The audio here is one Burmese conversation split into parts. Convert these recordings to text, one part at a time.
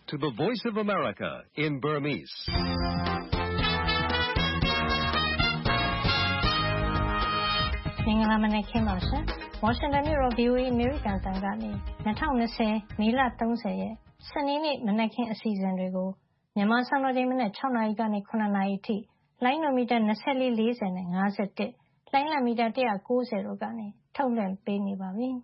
to the Voice of America in Burmese. ။မင်္ဂလာမနက်ခင်းပါရှင်။ Washington မြို့တော် VOA အမေရိကန်တန်ကနေ2020မေလ30ရက်စနေနေ့မနက်ခင်းအစီအစဉ်တွေကိုမြန်မာစံတော်ချိန်မနက်6နာရီကနေ9နာရီအထိလိုင်းနိုမီတာ24, 40 နဲ့ 51, လိုင်းလမီတာ190တို့ကနေထုတ်လွှင့်ပေးနေပါပြီ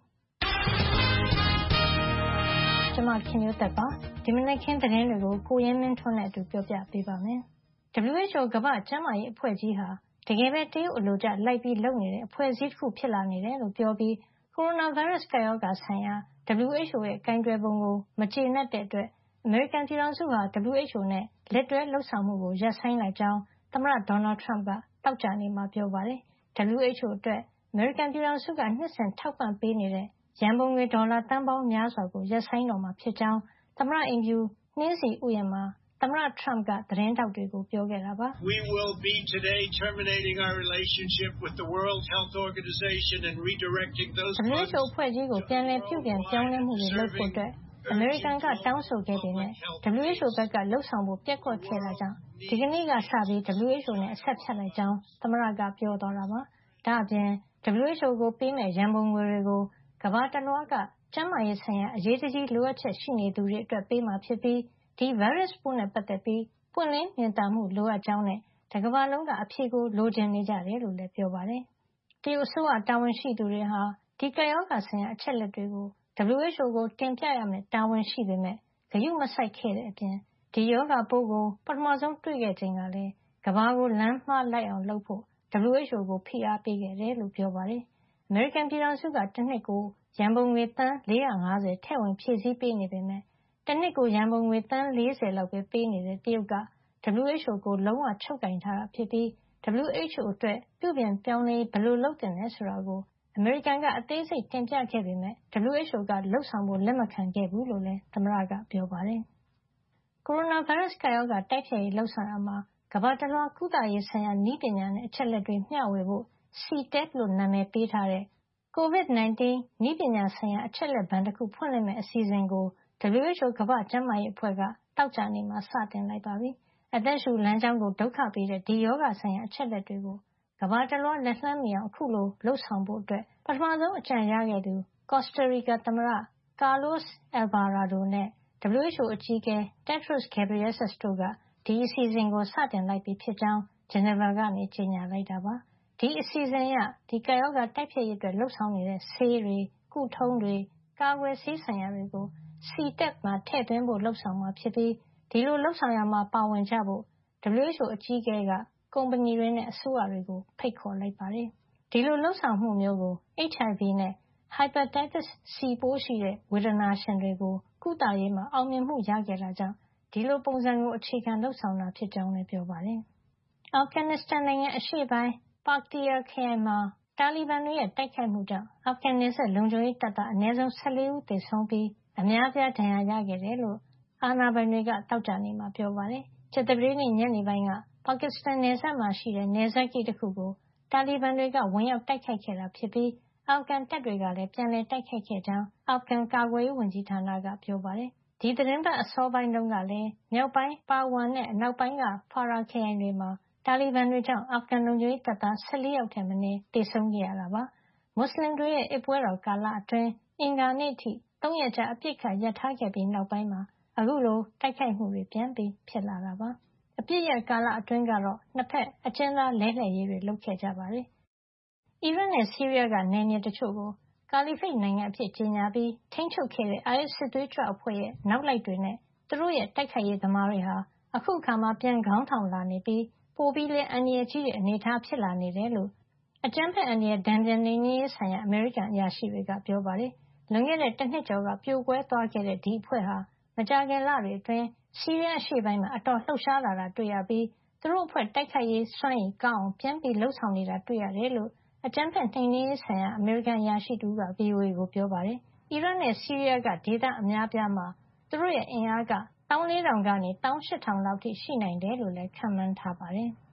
။ကျွန်မခင်မျိုးသက်ပါဒီမနက်ခင်းသတင်းတွေကိုကိုရဲမင်းထွန်းနဲ့အတူပြောပြပေးပါမယ်။ WHO ကမ္ဘာ့ကျန်းမာရေးအဖွဲ့ကြီးဟာတကယ်ပဲတရုတ်အလိုကျလိုက်ပြီးလုပ်နေတဲ့အဖွဲ့အစည်းတစ်ခုဖြစ်လာနေတယ်လို့ပြောပြီးကိုရိုနာဗိုင်းရပ်စ်ကပ်ရောဂါဆိုင်ရာ WHO ရဲ့ကိုင်တွယ်ပုံကိုမကျေနပ်တဲ့အတွက်အမေရိကန်ပြည်ထောင်စုဟာ WHO နဲ့လက်တွဲလှုပ်ဆောင်မှုကိုရပ်ဆိုင်းလိုက်ကြောင်းသမ္မတဒေါ်နယ်ထရမ့်ကသောကြာနေ့မှာပြောပါတယ်။ WHO အတွက်အမေရိကန်ပြည်ထောင်စုကနှစ်စဉ်ထောက်ပံ့ပေးနေတဲ့ရန်ပုံငွေဒေါ်လာသန်းပေါင်းများစွာကိုရပ်ဆိုင်းတော့မှာဖြစ်ကြောင်းသမ္မတအိမ်ဖြူနှင်းဆီဥယျာဉ်မှာသမ္မတထရမ့်ကသတင်းထောက်တွေကိုပြောခဲ့တာပါ။ We will be today terminating our relationship with the World Health Organization and redirecting those funds. WHO အဖွဲ့ကြီးကိုပြန်လည်ပြုပြင်ပြောင်းလဲမှုတွေလုပ်ဖို့အတွက်အမေရိကန်ကတောင်းဆိုခဲ့ပေမဲ့ WHO ဘက်ကလှုပ်ဆောင်ဖို့ပျက်ကွက်ခဲ့တာကြောင့်ဒီကနေ့ကစပြီး WHO နဲ့အဆက်ဖြတ်လိုက်ကြောင်းသမ္မတကပြောသွားတာပါ။ဒါ့အပြင် WHO ကိုပေးမဲ့ရန်ပုံငွေတွေကိုကမ္ဘာတလွှားကကျန်းမာရေးဆိုင်ရာအရေးတကြီးလိုအပ်ချက်ရှိနေသူတွေအတွက်ပေးမှာဖြစ်ပြီးဒီဗိုင်းရပ်စ်ပိုးနဲ့ပတ်သက်ပြီးပွင့်လင်းမြင်သာမှုလိုအပ်ကြောင်းနဲ့တကမ္ဘာလုံးကအဖြေကိုလိုချင်နေကြတယ်လို့လည်းပြောပါတယ်။တရုတ်အစိုးရတာဝန်ရှိသူတွေဟာဒီကပ်ရောဂါဆိုင်ရာအချက်လက်တွေကို WHO ကိုတင်ပြရမယ့်တာဝန်ရှိပေမဲ့ဂရုမစိုက်ခဲ့တဲ့အပြင်ဒီရောဂါပိုးကိုပထမဆုံးတွေ့ခဲ့ချိန်ကလည်းကမ္ဘာကိုလမ်းမှားလိုက်အောင်လုပ်ဖို့ WHO ကိုဖိအားပေးခဲ့တယ်လို့ပြောပါတယ်။အမေရိကန်ပြည်ထောင်စုကတစ်နှစ်ကိုရန်ပုံငွေသန်း450ထည့်ဝင်ဖြည့်ဆည်းပေးနေပေမဲ့တစ်နှစ်ကိုရန်ပုံငွေသန်း40လောက်ပဲပေးနေတဲ့တရုတ်က WHO ကိုလုံးဝချုပ်ကိုင်ထားတာဖြစ်ပြီး WHO အတွက်ပြုပြင်ပြောင်းလဲဘယ်လိုလုပ်သင့်လဲဆိုတာကိုအမေရိကန်ကအသေးစိတ်တင်ပြခဲ့ပေမဲ့ WHO ကလုပ်ဆောင်ဖို့လက်မခံခဲ့ဘူးလို့လည်းသမ္မတကပြောပါတယ်။ကိုရိုနာဗိုင်းရပ်စ်ကပ်ရောဂါတိုက်ဖျက်ရေးလှုပ်ဆောင်ရာမှာကမ္ဘာတလွှားကုသရေးဆိုင်ရာနည်းပညာနဲ့အချက်လက်တွေမျှဝေဖို့ CTEP လို့နာမည်ပေးထားတဲ့ COVID-19 နည်းပညာဆိုင်ရာအချက်လက်ဘဏ်တစ်ခုဖွင့်လှစ်မဲ့အစီအစဉ်ကို WHO ကမ္ဘာ့ကျန်းမာရေးအဖွဲ့ကသောကြာနေ့မှာစတင်လိုက်ပါပြီ။အသက်ရှူလမ်းကြောင်းကိုဒုက္ခပေးတဲ့ဒီရောဂါဆိုင်ရာအချက်လက်တွေကိုကမ္ဘာတလွှားလက်လှမ်းမီအောင်အခုလိုလုပ်ဆောင်ဖို့အတွက်ပထမဆုံးအကြံရခဲ့သူကော်စတာရီကာသမ္မတ Carlos Alvarado နဲ့ WHO အကြီးအကဲ Tedros Adhanom Ghebreyesus တို့ကဒီအစီအစဉ်ကိုစတင်လိုက်ပြီဖြစ်ကြောင်း Geneva ကနေကြေညာလိုက်တာပါ။ဒီအစီအစဉ်အရဒီကပ်ရောဂါတိုက်ဖျက်ရေးအတွက်လှုပ်ဆောင်နေတဲ့ဆေးတွေကုထုံးတွေကာကွယ်ဆေးဆိုင်ရာတွေကို CTEP မှာထည့်သွင်းဖို့လှုပ်ဆောင်မှာဖြစ်ပြီးဒီလိုလှုပ်ဆောင်ရမှာပါဝင်ကြဖို့ WHO အကြီးအကဲကကုမ္ပဏီတွေနဲ့အစိုးရတွေကိုဖိတ်ခေါ်လိုက်ပါတယ်။ဒီလိုလှုပ်ဆောင်မှုမျိုးကို HIV နဲ့ Hepatitis C ပိုးရှိတဲ့ဝေဒနာရှင်တွေကိုကုသရေးမှာအောင်မြင်မှုရခဲ့တာကြောင့်ဒီလိုပုံစံကိုအခြေခံလှုပ်ဆောင်တာဖြစ်ကြောင်းလည်းပြောပါတယ်။အာဖဂန်နစ္စတန်နိုင်ငံအရှေ့ပိုင်း Paktia ခရိုင်မှာတာလီဘန်တွေရဲ့တိုက်ခိုက်မှုကြောင့်အာဖဂန်နယ်စပ်လုံခြုံရေးတပ်သားအနည်းဆုံး14ဦးသေဆုံးပြီးအများအပြားဒဏ်ရာရခဲ့တယ်လို့အာဏာပိုင်တွေကသောကြာနေ့မှာပြောပါတယ်။ကြာသပတေးနေ့ညနေပိုင်းကပါကစ္စတန်နယ်စပ်မှာရှိတဲ့နယ်စပ်ဂိတ်တစ်ခုကိုတာလီဘန်တွေကဝင်ရောက်တိုက်ခိုက်ခဲ့တာဖြစ်ပြီးအာဖဂန်တပ်တွေကလည်းပြန်လည်တိုက်ခိုက်ခဲ့ကြောင်းအာဖဂန်ကာကွယ်ရေးဝန်ကြီးဌာနကပြောပါတယ်။ဒီသတင်းပတ်အစောပိုင်းတုန်းကလည်းမြောက်ပိုင်းပါဝမ်နဲ့အနောက်ပိုင်းကဖာရာခရိုင်တွေမှာတာလီဘန်တွေကြောင့်အာဖဂန်လုံခြုံရေးတပ်သား14ယောက်ထက်မနည်းသေဆုံးခဲ့ရတာပါ။မွတ်စလင်တွေရဲ့အစ်ပွဲတော်ကာလအတွင်းအင်္ဂါနေ့ထိ3ရက်ကြာအပစ်အခတ်ရပ်ထားခဲ့ပြီးနောက်ပိုင်းမှာအခုလိုတိုက်ခိုက်မှုတွေပြန်ပြီးဖြစ်လာတာပါ။အပစ်ရပ်ကာလအတွင်းကတော့နှစ်ဖက်အကျဉ်းသားလဲလှယ်ရေးတွေလုပ်ခဲ့ကြပါတယ်။အီရတ်နဲ့ဆီးရီးယားကနယ်မြေတချို့ကိုကာလီဖိတ်နိုင်ငံအဖြစ်ကြေညာပြီးထိန်းချုပ်ခဲ့တဲ့ IS စစ်သွေးကြွအဖွဲ့ရဲ့နောက်လိုက်တွေနဲ့သူတို့ရဲ့တိုက်ခိုက်ရေးသမားတွေဟာအခုအခါမှာပြန်ခေါင်းထောင်လာနေပြီးပိုပြီးလည်းအန္တရာယ်ကြီးတဲ့အနေအထားဖြစ်လာနေတယ်လို့အကြမ်းဖက်အန္တရာယ်ဒဏ်ပြန်နှိမ်နင်းရေးဆိုင်ရာအမေရိကန်အရာရှိတွေကပြောပါတယ်။လွန်ခဲ့တဲ့တစ်နှစ်ကျော်ကပြိုကွဲသွားခဲ့တဲ့ဒီအဖွဲ့ဟာမကြာခင်လတွေအတွင်းဆီးရီးယားအရှေ့ပိုင်းမှာအတော်လှုပ်ရှားလာတာတွေ့ရပြီးသူတို့အဖွဲ့တိုက်ခိုက်ရေးစွမ်းရည်ကောင်းအောင်ပြန်ပြီးလှုပ်ဆောင်နေတာတွေ့ရတယ်လို့အကြမ်းဖက်နှိမ်နင်းရေးဆိုင်ရာအမေရိကန်အရာရှိတဦးက VOA ကိုပြောပါတယ်။အီရတ်နဲ့ဆီးရီးယားကဒေသအများအပြားမှာသူတို့ရဲ့အင်အားက14,000ကနေ18,000လောက်ထိရှိနိုင်တယ်လို့လည်းခန့်မှန်းထားပါတယ်။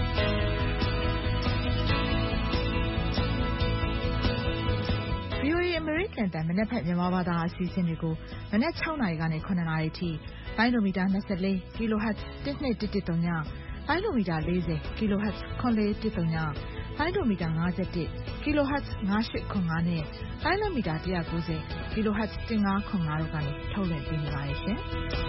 VOA အမေရိကန်တန်မနက်ဖက်မြန်မာဘာသာအစီအစဉ်တွေကိုမနက်6 နာရီကနေ9 နာရီထိလိုင်းဒိုမီတာ24 kHz 121139လိုင်းဒိုမီတာ40 kHz 9110လိုင်းဒိုမီတာ51 kHz 9805နဲ့လိုင်းဒိုမီတာ190 kHz 1505တို့ကနေထုတ်လွှင့်ပေးနေပါတယ်ရှင်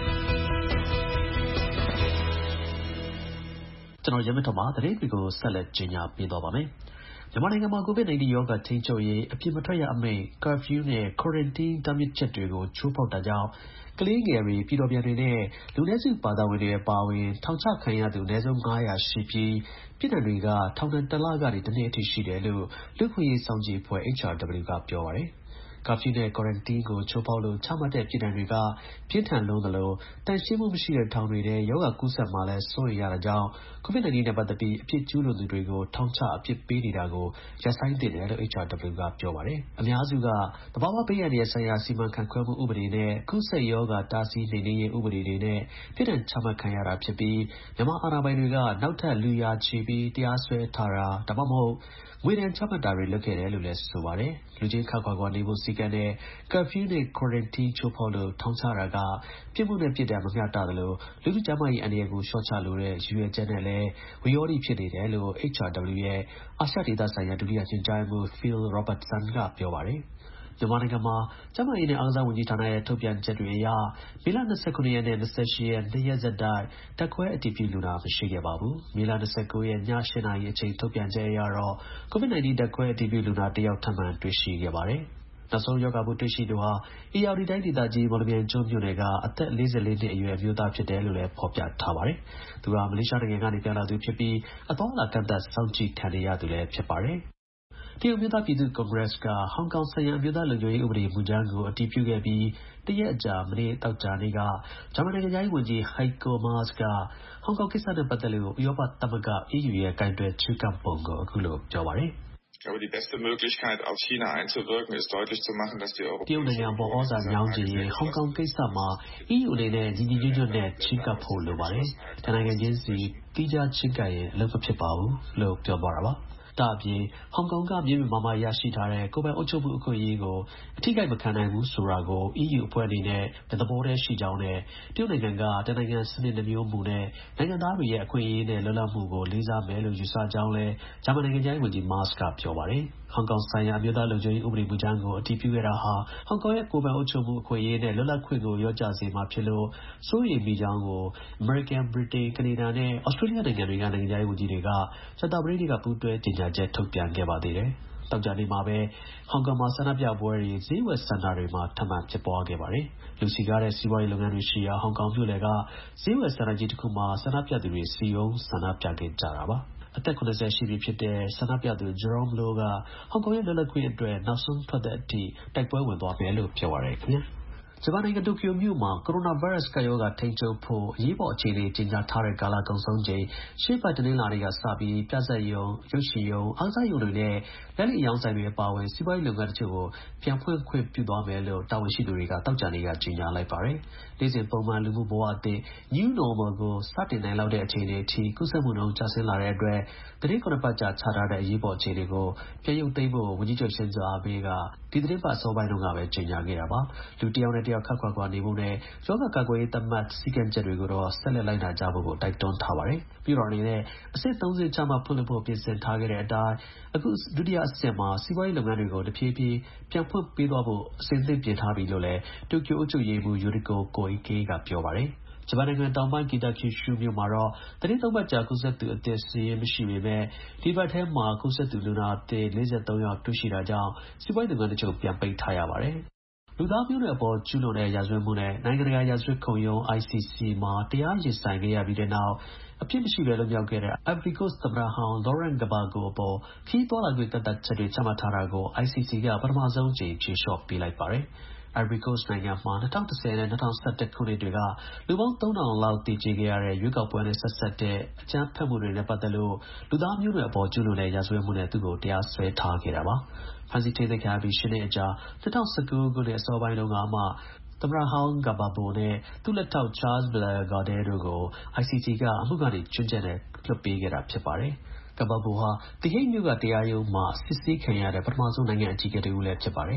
ကျွန်တော်ရမထမှာသတင်းတွေကိုဆက်လက်ကြီးညာပေးတော့ပါမယ်မြန်မာနိုင်ငံမှာ COVID-19 ရောဂါထိန်းချုပ်ရေးအပြစ်မထွက်ရအမိန့် curfew နဲ့ quarantine တားမြစ်ချက်တွေကိုချိုးဖောက်တာကြောင့်ကလေးငယ်တွေပြည်တော်ပြန်တွေနဲ့လူနည်းစုဘာသာဝင်တွေအပါအဝင်ထောင်ချခံရသူအနည်းဆုံး900ရှိပြီးပြည်နယ်တွေကထောင်ဒဏ်1 လကနေ1 နှစ်အထိရှိတယ်လို့လူ့ခွင့်ရေးစောင့်ကြည့်အဖွဲ့ HRW ကပြောပါတယ်curfew နဲ့ quarantine ကိုချိုးဖောက်လို့ချမှတ်တဲ့ပြည်နယ်တွေကပြင်းထန်လွန်းသလိုတန်ရှင်းမှုမရှိတဲ့ထောင်တွေထဲရောဂါကူးစက်မှာလည်းစိုးရိမ်ရတာကြောင့် COVID-19 နဲ့ပတ်သက်ပြီးအပြစ်ကျူးလွန်သူတွေကိုထောင်ချအပြစ်ပေးနေတာကိုရပ်ဆိုင်းသင့်တယ်လို့ HRW ကပြောပါတယ်အများစုကသဘာဝဘေးအန္တရာယ်ဆိုင်ရာစီမံခန့်ခွဲမှုဥပဒေနဲ့ကူးစက်ရောဂါတားဆီးနှိမ်နင်းရေးဥပဒေတွေနဲ့ပြစ်ဒဏ်ချမှတ်ခံရတာဖြစ်ပြီးမြန်မာအာဏာပိုင်တွေကနောက်ထပ်လူရာချီပြီးတရားစွဲထားတာဒါမှမဟုတ်ငွေဒဏ်ချမှတ်တာတွေလုပ်ခဲ့တယ်လို့လည်းဆိုပါတယ်လူချင်းခါခွာနေဖို့စီကံတဲ့ curfew နဲ့ quarantine ချိုးဖောက်လို့ထောင်ချတာကပြစ်မှုနဲ့ပြစ်ဒဏ်မမျှတသလိုလူထုကျန်းမာရေးအန္တရာယ်ကိုလျှော့ချလိုတဲ့ရည်ရွယ်ချက်နဲ့လည်းဝိရောဓိဖြစ်နေတယ်လို့ HRW ရဲ့အာရှဒေသဆိုင်ရာဒုတိယညွှန်ကြားရေးမှူး Phil Robertson ကပြောပါတယ်မြန်မာနိုင်ငံမှာကျန်းမာရေးနဲ့အားကစားဝန်ကြီးဌာနရဲ့ထုတ်ပြန်ချက်တွေအရမေလ29ရက်နဲ့28ရက်2ရက်ဆက်တိုက်ဓာတ်ခွဲအတည်ပြုလူနာမရှိခဲ့ပါဘူးမေလ29ရက်ည8 နာရီအချိန်ထုတ်ပြန်ချက်အရတော့ COVID-19 ဓာတ်ခွဲအတည်ပြုလူနာ1 ယောက်ထပ်မံတွေ့ရှိခဲ့ပါတယ်နောက်ဆုံးရောဂါပိုးတွေ့ရှိသူဟာဧရာဝတီတိုင်းဒေသကြီးမော်လမြိုင်ကျွန်းမြို့နယ်ကအသက်44နှစ်အရွယ်အမျိုးသားဖြစ်တယ်လို့လည်းဖော်ပြထားပါတယ်သူဟာမလေးရှားနိုင်ငံကနေပြန်လာသူဖြစ်ပြီးအသွားအလာကန့်သတ်စောင့်ကြည့်ခံနေရသူလည်းဖြစ်ပါတယ်တရုတ်မျိုးသားပြည်သူ့ကွန်ဂရက်ကဟောင်ကောင်ဆိုင်ရာအမျိုးသားလုံခြုံရေးဥပဒေမူကြမ်းကိုအတည်ပြုခဲ့ပြီးတရက်အကြာမနေ့တောက်ကြနေ့ကဂျာမန်နိုင်ငံသားဝန်ကြီး Heiko Maas ကဟောင်ကောင်ကိစ္စနဲ့ပတ်သက်လို့ဥရောပသမဂ္ဂ EU ရဲ့ကိုင်တွယ်ချဉ်းကပ်ပုံကိုအခုလိုပြောပါတယ်တရုတ်နိုင်ငံပေါ်ဩဇာညောင်းချင်ရင်ဟောင်ကောင်ကိစ္စမှာ EU အနေနဲ့ညီညီညွတ်ညွတ်နဲ့ချဉ်းကပ်ဖို့လိုပါတယ်။တနိုင်ငံချင်းစီသီးခြားချဉ်းကပ်ရင်အလုပ်မဖြစ်ပါဘူးလို့ပြောသွားတာပါ။ဒါအပြင်ဟောင်ကောင်ကမြေမြမာရရှိထားတဲ့ကိုယ်ပိုင်အုပ်ချုပ်မှုအခွင့်အရေးကိုအထိကိမခံနိုင်ဘူးဆိုတာကို EU အဖွဲ့အနေနဲ့သဘောတည်းရှိကြောင်းနဲ့တရုတ်နိုင်ငံကတနိုင်ငံစနစ်နှမျိုးမူနဲ့နိုင်ငံသားတွေရဲ့အခွင့်အရေးနဲ့လွတ်လပ်မှုကိုလေးစားမယ်လို့ယူဆကြောင်းလည်းဂျာမန်နိုင်ငံသားဝန်ကြီး Maas ကပြောပါတယ်ဟောင်ကောင်ဆိုင်ရာအမျိုးသားလုံခြုံရေးဥပဒေမူကြမ်းကိုအတည်ပြုခဲ့တာဟာဟောင်ကောင်ရဲ့ကိုယ်ပိုင်အုပ်ချုပ်မှုအခွင့်အရေးနဲ့လွတ်လပ်ခွင့်ကိုလျော့ကျစေမှာဖြစ်လို့စိုးရိမ်မိကြောင်းကိုအမေရိကန်ဗြိတိန်ကနေဒါနဲ့ဩစတြေးလျနိုင်ငံတွေကနိုင်ငံသားဝန်ကြီးတွေကကြာသပတေးနေ့ကပူးတွဲကြေညာချက်ထုတ်ပြန်ခဲ့ပါသေးတယ်တောက်ကြနေမှာပဲဟောင်ကောင်မှာဆန္ဒပြပွဲတွေဈေးဝယ်စင်တာတွေမှာထပ်မံဖြစ်ပွားခဲ့ပါတယ်လူစီကားတဲ့စီးပွားရေးလုပ်ငန်းတွေရှိရာဟောင်ကောင်မြို့လယ်ကဈေးဝယ်စင်တာကြီးတစ်ခုမှာဆန္ဒပြသူတွေစီယုံဆန္ဒပြခဲ့ကြတာပါအသက်80ရှိပြီဖြစ်တဲ့ဆန္ဒပြသူ Jerome Low ကဟောင်ကောင်ရဲ့လွတ်လပ်ခွင့်အတွက်နောက်ဆုံးထွက်တဲ့အထိတိုက်ပွဲဝင်သွားမယ်လို့ပြောပါတယ်ခင်ဗျာဂျပန်နိုင်ငံတိုကျိုမြို့မှာကိုရိုနာဗိုင်းရပ်စ်ကပ်ရောဂါထိန်းချုပ်ဖို့အရေးပေါ်အခြေအနေကြေညာထားတဲ့ကာလကုန်ဆုံးချိန်ရှေ့ပတ်တနင်္လာနေ့ကစပြီးပြဇာတ်ရုံရုပ်ရှင်ရုံအားကစားရုံတွေနဲ့လက်လီအယောင်ဆိုင်တွေအပါအဝင်စီးပွားရေးလုပ်ငန်းတချို့ကိုပြန်ဖွင့်ခွင့်ပြုသွားမယ်လို့တာဝန်ရှိသူတွေကတောက်ကြနေ့ကကြေညာလိုက်ပါတယ်နေ့စဉ်ပုံမှန်လူမှုဘဝအသစ် New Normal ကိုစတင်နိုင်လောက်တဲ့အခြေအနေအထိကူးစက်မှုနှုန်းကျဆင်းလာတဲ့အတွက်သတင်း9 ပတ်ကြာချထားတဲ့အရေးပေါ်အခြေအနေကိုပြန်ရုပ်သိမ်းဖို့ဝန်ကြီးချုပ်ရှင်ဇိုအာဘေးကဒီသတင်းပတ်အစောပိုင်းတုန်းကပဲကြေညာခဲ့တာပါလူတစ်ယောက်နဲ့တစ်ယောက်ခပ်ခွာနေဖို့နဲ့ရောဂါကာကွယ်ရေးသတ်မှတ်စည်းကမ်းချက်တွေကိုတော့ဆက်လက်လိုက်နာကြဖို့ကိုတိုက်တွန်းထားပါတယ်ပြီးတော့အနေနဲ့အဆင့်3ဆင့်ချမှဖွင့်လှစ်ဖို့ပြင်ဆင်ထားခဲ့တဲ့အတိုင်းအခုဒုတိယအဆင့်မှာစီးပွားရေးလုပ်ငန်းတွေကိုတဖြည်းဖြည်းပြန်ဖွင့်ပေးသွားဖို့အဆင်သင့်ပြင်ထားပြီလို့လည်းတိုကျိုအုပ်ချုပ်ရေးမှူး Yuriko Koike ကပြောပါတယ်ဂျပန်နိုင်ငံတောင်ပိုင်းကီတာကျူရှုမြို့မှာတော့သတင်း3 ပတ်ကြာကူးစက်သူအသစ်စာရင်းမရှိပေမဲ့ဒီပတ်ထဲမှာကူးစက်သူလူနာအသစ်43 ယောက်တွေ့ရှိတာကြောင့်စီးပွားရေးလုပ်ငန်းတချို့ပြန်ပိတ်ထားရပါတယ်လူသားမျိုးနွယ်အပေါ်ကျူးလွန်တဲ့ရာဇဝတ်မှုနဲ့နိုင်ငံတကာရာဇဝတ်ခုံရုံး ICC မှာတရားရင်ဆိုင်ခဲ့ရပြီးတဲ့နောက်အပြစ်မရှိဘဲလွတ်မြောက်ခဲ့တဲ့ Ivory Coast သမ္မတဟောင်း Laurent Gbagbo အပေါ်ခရီးသွားလာခွင့်ကန့်သတ်ချက်တွေချမှတ်ထားတာကို ICC ကပထမဆုံးအကြိမ်ဖြေလျှော့ပေးလိုက်ပါတယ်Ivory Coast နိုင်ငံမှာ2010နဲ့2011ခုနှစ်တွေကလူပေါင်း 3,000 လောက်သေကျေခဲ့ရတဲ့ရွေးကောက်ပွဲနဲ့ဆက်စပ်တဲ့အကြမ်းဖက်မှုတွေနဲ့ပတ်သက်လို့လူသားမျိုးနွယ်အပေါ်ကျူးလွန်တဲ့ရာဇဝတ်မှုနဲ့သူ့ကိုတရားစွဲထားခဲ့တာပါဖမ်းဆီးထိန်းသိမ်းခံရပြီး8 နှစ်အကြာ2019ခုနှစ်အစောပိုင်းတုန်းကမှသမ္မတဟောင်း Gbagbo နဲ့သူ့လက်ထောက် Charles Ble Gaudet တို့ကို ICC ကအမှုကနေချွင်းချက်နဲ့လွှတ်ပေးခဲ့တာဖြစ်ပါတယ်Gbagbo ဟာThe Hagueမြို့ကတရားရုံးမှာစစ်ဆေးခံရတဲ့ပထမဆုံးနိုင်ငံအကြီးအကဲတစ်ဦးလည်းဖြစ်ပါတယ်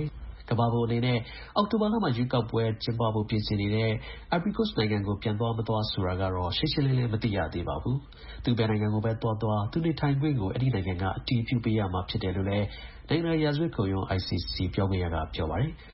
ကမ္ဘာပေါ်အနေနဲ့အောက်တိုဘာလမှာရွေးကောက်ပွဲကျင်းပဖို့ပြင်ဆင်နေတဲ့ Ivory Coast နိုင်ငံကိုပြန်သွားမသွားဆိုတာကတော့ရှင်းရှင်းလင်းလင်းမသိရသေးပါဘူး။သူဘယ်နိုင်ငံကိုပဲသွားသူနေထိုင်ခွင့်ကိုအဲ့ဒီနိုင်ငံကအတည်ပြုပေးရမှာဖြစ်တယ်လို့လည်းနိုင်ငံရာဇဝတ်ခုံရုံး ICC ပြောခွင့်ရကပြောပါတယ်။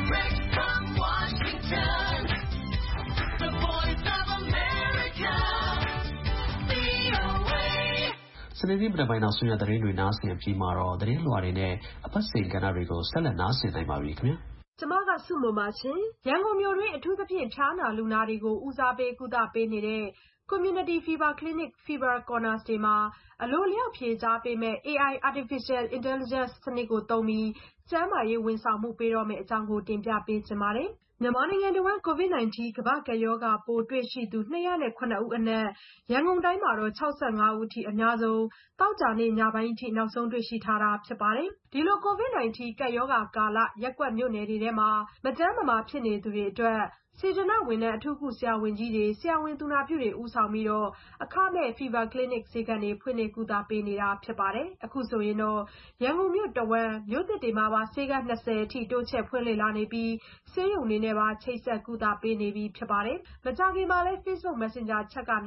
စနေနေ့မနက်ပိုင်းနောက်ဆုံးရသတင်းတွေနားဆင်အပြီးမှာတော့သတင်းလွှာတွေနဲ့အပတ်စဉ်ကဏ္ဍတွေကိုဆက်လက်နားဆင်နိုင်ပါပြီခင်ဗျာ။ကျမကစုမုံပါရှင်။ရန်ကုန်မြို့တွင်းအထူးသဖြင့်ဖျားနာလူနာတွေကိုဦးစားပေးကုသပေးနေတဲ့ Community Fever Clinic Fever Corners တွေမှာအလိုအလျောက်ဖြေကြားပေးမဲ့ AI Artificial Intelligence စနစ်ကိုသုံးပြီးကျန်းမာရေးဝန်ဆောင်မှုပေးတော့မယ့်အကြောင်းကိုတင်ပြပေးချင်ပါတယ်။မြန်မာနိုင်ငံတဝန်း COVID-19 ကမ္ဘာ့ကပ်ရောဂါပိုးတွေ့ရှိသူ209ဦးအနက်ရန်ကုန်တိုင်းမှာတော့65ဦးအထိအများဆုံးသောကြာနေ့ညပိုင်းအထိနောက်ဆုံးတွေ့ရှိထားတာဖြစ်ပါတယ်။ဒီလို COVID-19 ကပ်ရောဂါကာလရပ်ကွက်မြို့နယ်တွေထဲမှာမကျန်းမမာဖြစ်နေသူတွေအတွက်စေတနာ့ဝန်ထမ်းအထူးကုဆရာဝန်ကြီးတွေဆရာဝန်သူနာပြုတွေဦးဆောင်ပြီးအခမဲ့ Fever Clinic ဆေးခန်းတွေဖွင့်လှစ်ကုသပေးနေတာဖြစ်ပါတယ်။အခုဆိုရင်တော့ရန်ကုန်မြို့တဝန်းမြို့သစ်တွေမှာပါဆေးခန်း20အထိတိုးချဲ့ဖွင့်လှစ်လာနေပြီးဆေးရုံတွေနဲ့ပါချိတ်ဆက်ကုသပေးနေပြီဖြစ်ပါတယ်။မကြာခင်မှာလည်း Facebook Messenger Chat ကနေ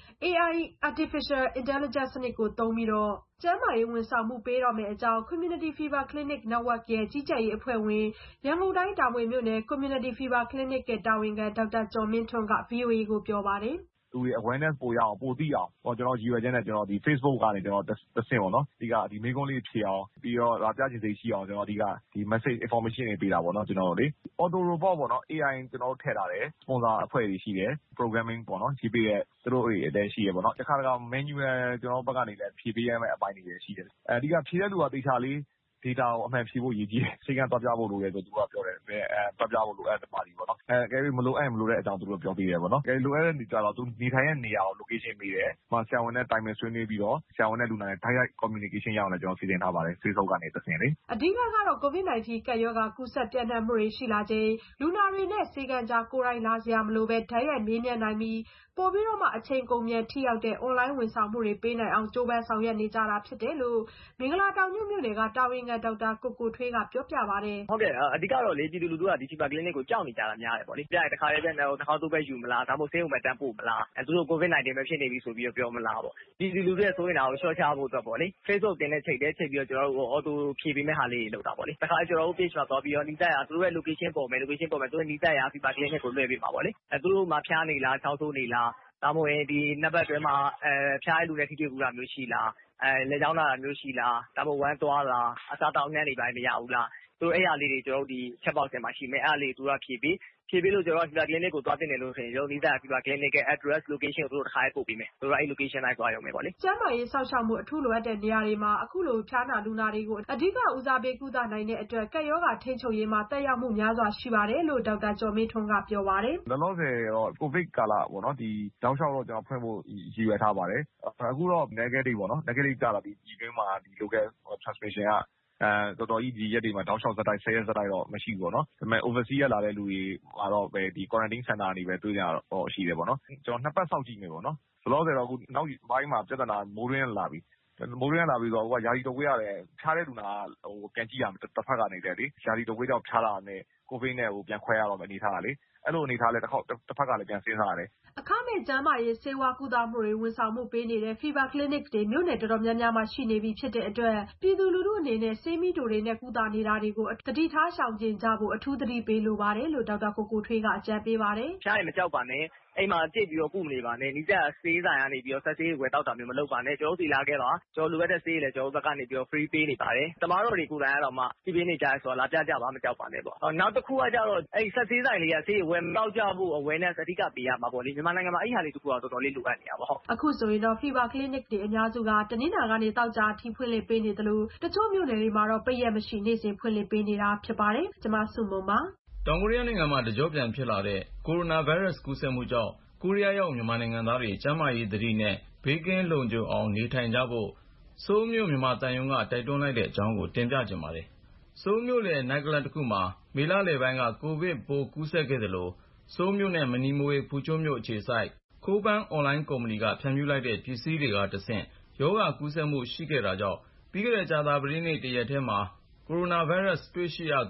AI Artificial Intelligence စနစ်ကိုသုံးပြီးကျန်းမာရေးဝန်ဆောင်မှုပေးတော့မယ့်အကြောင်း Community Fever Clinic Network ရဲ့ကြီးကြပ်ရေးအဖွဲ့ဝင်ရန်ကုန်တိုင်းတာမွေမြို့နယ် Community Fever Clinic ရဲ့တာဝန်ခံဒေါက်တာကျော်မင်းထွန်းက VOA ကိုပြောပါတယ်။လူတွေ awareness ပိုရအောင်ပိုသိအောင်ကျွန်တော်ရည်ရွယ်ချက်နဲ့ကျွန်တော်ဒီ Facebook ကနေကျွန်တော်တဆင့်ပေါ့နော်ဒီကဒီမိကုန်းလေးဖြေအောင်ပြီးတော့ပြချင်စိတ်ရှိအောင်ကျွန်တော်ဒီကဒီ message information တွေပေးတာပေါ့နော်ကျွန်တော်တို့လေ auto robot ပေါ့နော် AI ကျွန်တော်တို့ထည့်ထားတယ် sponsor အဖွဲ့တွေရှိတယ် programming ပေါ့နော်ရေးပေးတဲ့သူတို့တွေအတန်းရှိရပေါ့နော်တခါတခါ manual ကျွန်တော်ဘက်ကနေလည်းဖြေပေးရမယ့်အပိုင်းတွေလည်းရှိတယ်အဓိကဖြေတဲ့လူကတေချာလေးdata ကိုအမှန်ဖြေဖို့ရည်ကြီးတယ်စိတ်ကသွားပြဖို့လိုတယ်ဆိုသူကပြောတယ်သွားပြဖို့လိုအပ်ပါသည်ပေါ့နော်ကဲမလိုအပ်မလိုတဲ့အကြောင်းသူတို့ပြောပေးတယ်ပေါ့နော်ကဲလိုအပ်တဲ့နေကြတော့သူနေထိုင်တဲ့နေရာကို location ပေးတယ်ဆရာဝန်နဲ့တိုင်ပင်ဆွေးနွေးပြီးတော့ဆရာဝန်နဲ့လူနာနဲ့ direct communication ရအောင်လည်းကျွန်တော်စီစဉ်ထားပါတယ် Facebook ကနေတဆင့်လေအဓိကကတော့ COVID-19 ကပ်ရောဂါကူးစက်ပြန့်နှံ့မှုတွေရှိလာချိန်လူနာတွေနဲ့ဆေးခန်းကြားကိုယ်တိုင်လာစရာမလိုပဲတိုက်ရိုက်မေးမြန်းနိုင်ပြီးပိုပြီးတော့မှအချိန်ကုန်မြန်ထိရောက်တဲ့ online ဝန်ဆောင်မှုတွေပေးနိုင်အောင်ကြိုးပမ်းဆောင်ရွက်နေကြတာဖြစ်တယ်လို့မင်္ဂလာတောင်ညွန့်မြို့နယ်ကတာဝန်ခံဒေါက်တာကိုထွေးကပြောပြပါတယ်ဟုတ်ကဲ့အဓိကတော့လေပြည်သူလူထုကဒီ Fever Clinic ကိုကြောက်နေကြတာများတယ်ပေါ့လေပြရတခါလေးပဲနှာခေါင်းသွေးပဲယူမလားဒါမှမဟုတ်ဆေးရုံပဲတန်းပို့မလားသူတို့ COVID-19 ပဲဖြစ်နေပြီဆိုပြီးတော့ပြောမလားပေါ့ပြည်သူလူထုရဲ့ဆိုရင်တော့ရှော့ချဖို့အတွက်ပေါ့လေ Facebook တင်တဲ့ချိန်ပြီးတော့ကျွန်တော်တို့ auto ဖြေပေးမဲ့ဟာလေးတွေလုပ်တာပေါ့လေတခါကျွန်တော်တို့ page မှာသွားပြီးတော့နီးစပ်ရာသူတို့ရဲ့ location ပေါ်မယ် location ပေါ်မယ်သူတို့နီးစပ်ရာ Fever Clinic ကိုလွှဲပေးမှာပေါ့လေသူတို့မှာဖျားနေလားချောင်းဆိုးနေလားဒါမှမဟုတ်ဒီနှစ်ပတ်အတွင်းမှာဖျားရည်လူနဲ့ထိတွေ့ကူတာမျိုးရှိလားလေကြောင်းလာတာမျိုးရှိလားဒါမှမဟုတ်ဝမ်းသွားလားအစားတောက်နှမ်းတွေပိုင်းမရဘူးလားသူအဲ့အားလေးတွေကျွန်တော်တို့ဒီ chat box ထဲမှာရှိမယ်အဲ့အားလေးသူကဖြည့်ပေးလို့ကျွန်တော် Fever Clinic ကိုသွားတင်တယ်လို့ဆိုရင်ကျွန်တော်နီးစပ်ရာ Fever Clinic ရဲ့ address location ကိုသူတို့တစ်ခါပို့ပေးမယ်သူတို့အဲ့ location တိုင်းသွားရုံပဲပေါ့လေကျန်းမာရေးစောင့်ရှောက်မှုအထူးလိုအပ်တဲ့နေရာတွေမှာအခုလိုဖျားနာလူနာတွေကိုအဓိကဦးစားပေးကုသနိုင်တဲ့အတွက်ကပ်ရောဂါထိန်းချုပ်ရေးမှာတက်ရောက်မှုများစွာရှိပါတယ်လို့ဒေါက်တာကျော်မင်းထွန်းကပြောပါတယ်လောလောဆယ်တော့ COVID ကာလပေါ့နော်ဒီတောက်လျှောက်တော့ကျွန်တော်ဖွင့်ဖို့ရည်ရွယ်ထားပါတယ်အခုတော့ negative ပေါ့နော် negative ကြလာပြီးဒီတွင်းမှာဒီ local transmission ကတော်တော်ကြီးဒီရက်တွေမှာတောက်လျှောက်ဇက်တိုက်10ရက်ဇက်တိုက်တော့မရှိဘူးပေါ့နော်ဒါပေမဲ့ overseas ကလာတဲ့လူတွေကတော့ပဲဒီ quarantine center တွေပဲတွေ့ကြတော့ရှိတယ်ပေါ့နော်ကျွန်တော်နှစ်ပတ်စောင့်ကြည့်မယ်ပေါ့နော်လောလောဆယ်တော့အခုနောက်ပိုင်းမှာပြဿနာမိုးရင်းလာပြီမိုးရင်းလာပြီးတော့ဟိုကယာယီတော့ဝေးရတယ်ဖျားတဲ့လူနာဟိုပြန်ကြည့်ရမယ်တစ်ဖက်ကနေတယ်လေယာယီတော့ဝေးတော့ဖျားလာတယ်ကိုဗစ်နဲ့ဟိုပြန်ခွဲရတော့မယ်အနေထားတာလေအဲ့လိုအနေထားလဲတစ်ဖက်ကလည်းပြန်စဉ်းစားရတယ်အခမဲ့ကျန်းမာရေးဆေးဝါးကုသမှုတွေဝန်ဆောင်မှုပေးနေတဲ့ Fever Clinic တွေမြို့နယ်တော်တော်များများမှာရှိနေပြီဖြစ်တဲ့အတွက်ပြည်သူလူထုအနေနဲ့ဆေးမီးတိုတွေနဲ့ကုသနေတာတွေကိုသတိထားရှောင်ကျဉ်ကြဖို့အထူးသတိပေးလိုပါတယ်လို့ဒေါက်တာကိုထွေးကအကြံပေးပါတယ်ဖျားရင်မကြောက်ပါနဲ့အိမ်မှာကြည့်ပြီးတော့ကုမနေပါနဲ့နီးစပ်ဆေးဆိုင်ကနေပြီးတော့ဆက်ဆေးဝယ်တောက်တာမျိုးမလုပ်ပါနဲ့ကျွန်တော်စီလာခဲ့ပါကျွန်တော်လိုအပ်တဲ့ဆေးတွေလည်းကျွန်တော်ဘက်ကနေပြီးတော့ free ပေးနေပါတယ်တမားတော်တွေကိုယ်တိုင်ကတော့မှပြပေးနေကြရဲဆိုတာလာပြကြပါမကြောက်ပါနဲ့ပေါ့နောက်တစ်ခုကကြတော့အဲ့ဆက်ဆေးဆိုင်တွေကဆေးဝယ်တောက်ကြဖို့ awareness အဓိကပေးရမှာပေါ့လေမြန်မာနိုင်ငံမှာအဲ့ဟာလေးတစ်ခုတော့တော်တော်လေးလိုအပ်နေတာပေါ့ဟုတ်အခုဆိုရင်တော့ Fever Clinic တွေအများစုကတနင်္လာကနေတောက်ကြအထိဖွင့်လှစ်ပေးနေသလိုတချို့မြို့နယ်တွေမှာတော့ပိတ်ရက်မရှိနေ့စဉ်ဖွင့်လှစ်ပေးနေတာဖြစ်ပါတယ်ကျွန်မစုမုံပါတောင်ကိုရီးယားနိုင်ငံမှာတကြော့ပြန်ဖြစ်လာတဲ့ကိုရိုနာဗိုင်းရပ်စ်ကူးစက်မှုကြောင့်ကိုရီးယားရောက်မြန်မာနိုင်ငံသားတွေကျန်းမာရေးသတိနဲ့ဘေးကင်းလုံခြုံအောင်နေထိုင်ကြဖို့ဆိုးလ်မြို့မြန်မာတန်ယုံကတိုက်တွန်းလိုက်တဲ့အကြောင်းကိုတင်ပြချင်ပါတယ်။ဆိုးလ်မြို့လယ်နိုက်ကလပ်တစ်ခုမှာမေလလယ်ပိုင်းကကိုဗစ်ပိုးကူးစက်ခဲ့သလိုဆိုးလ်မြို့နဲ့မနီမဝေးဖူချိုမြို့အခြေစိုက်ခိုးပန်းအွန်လိုင်းကုမ္ပဏီကဖြန့်ဖြူးလိုက်တဲ့ပစ္စည်းတွေကတဆင့်ရောဂါကူးစက်မှုရှိခဲ့တာကြောင့်ပြီးခဲ့တဲ့ကြာသပတေးနေ့တရက်ထဲမှာကိုရိုနာဗိုင်းရပ်စ်တွေ့ရှိရသူ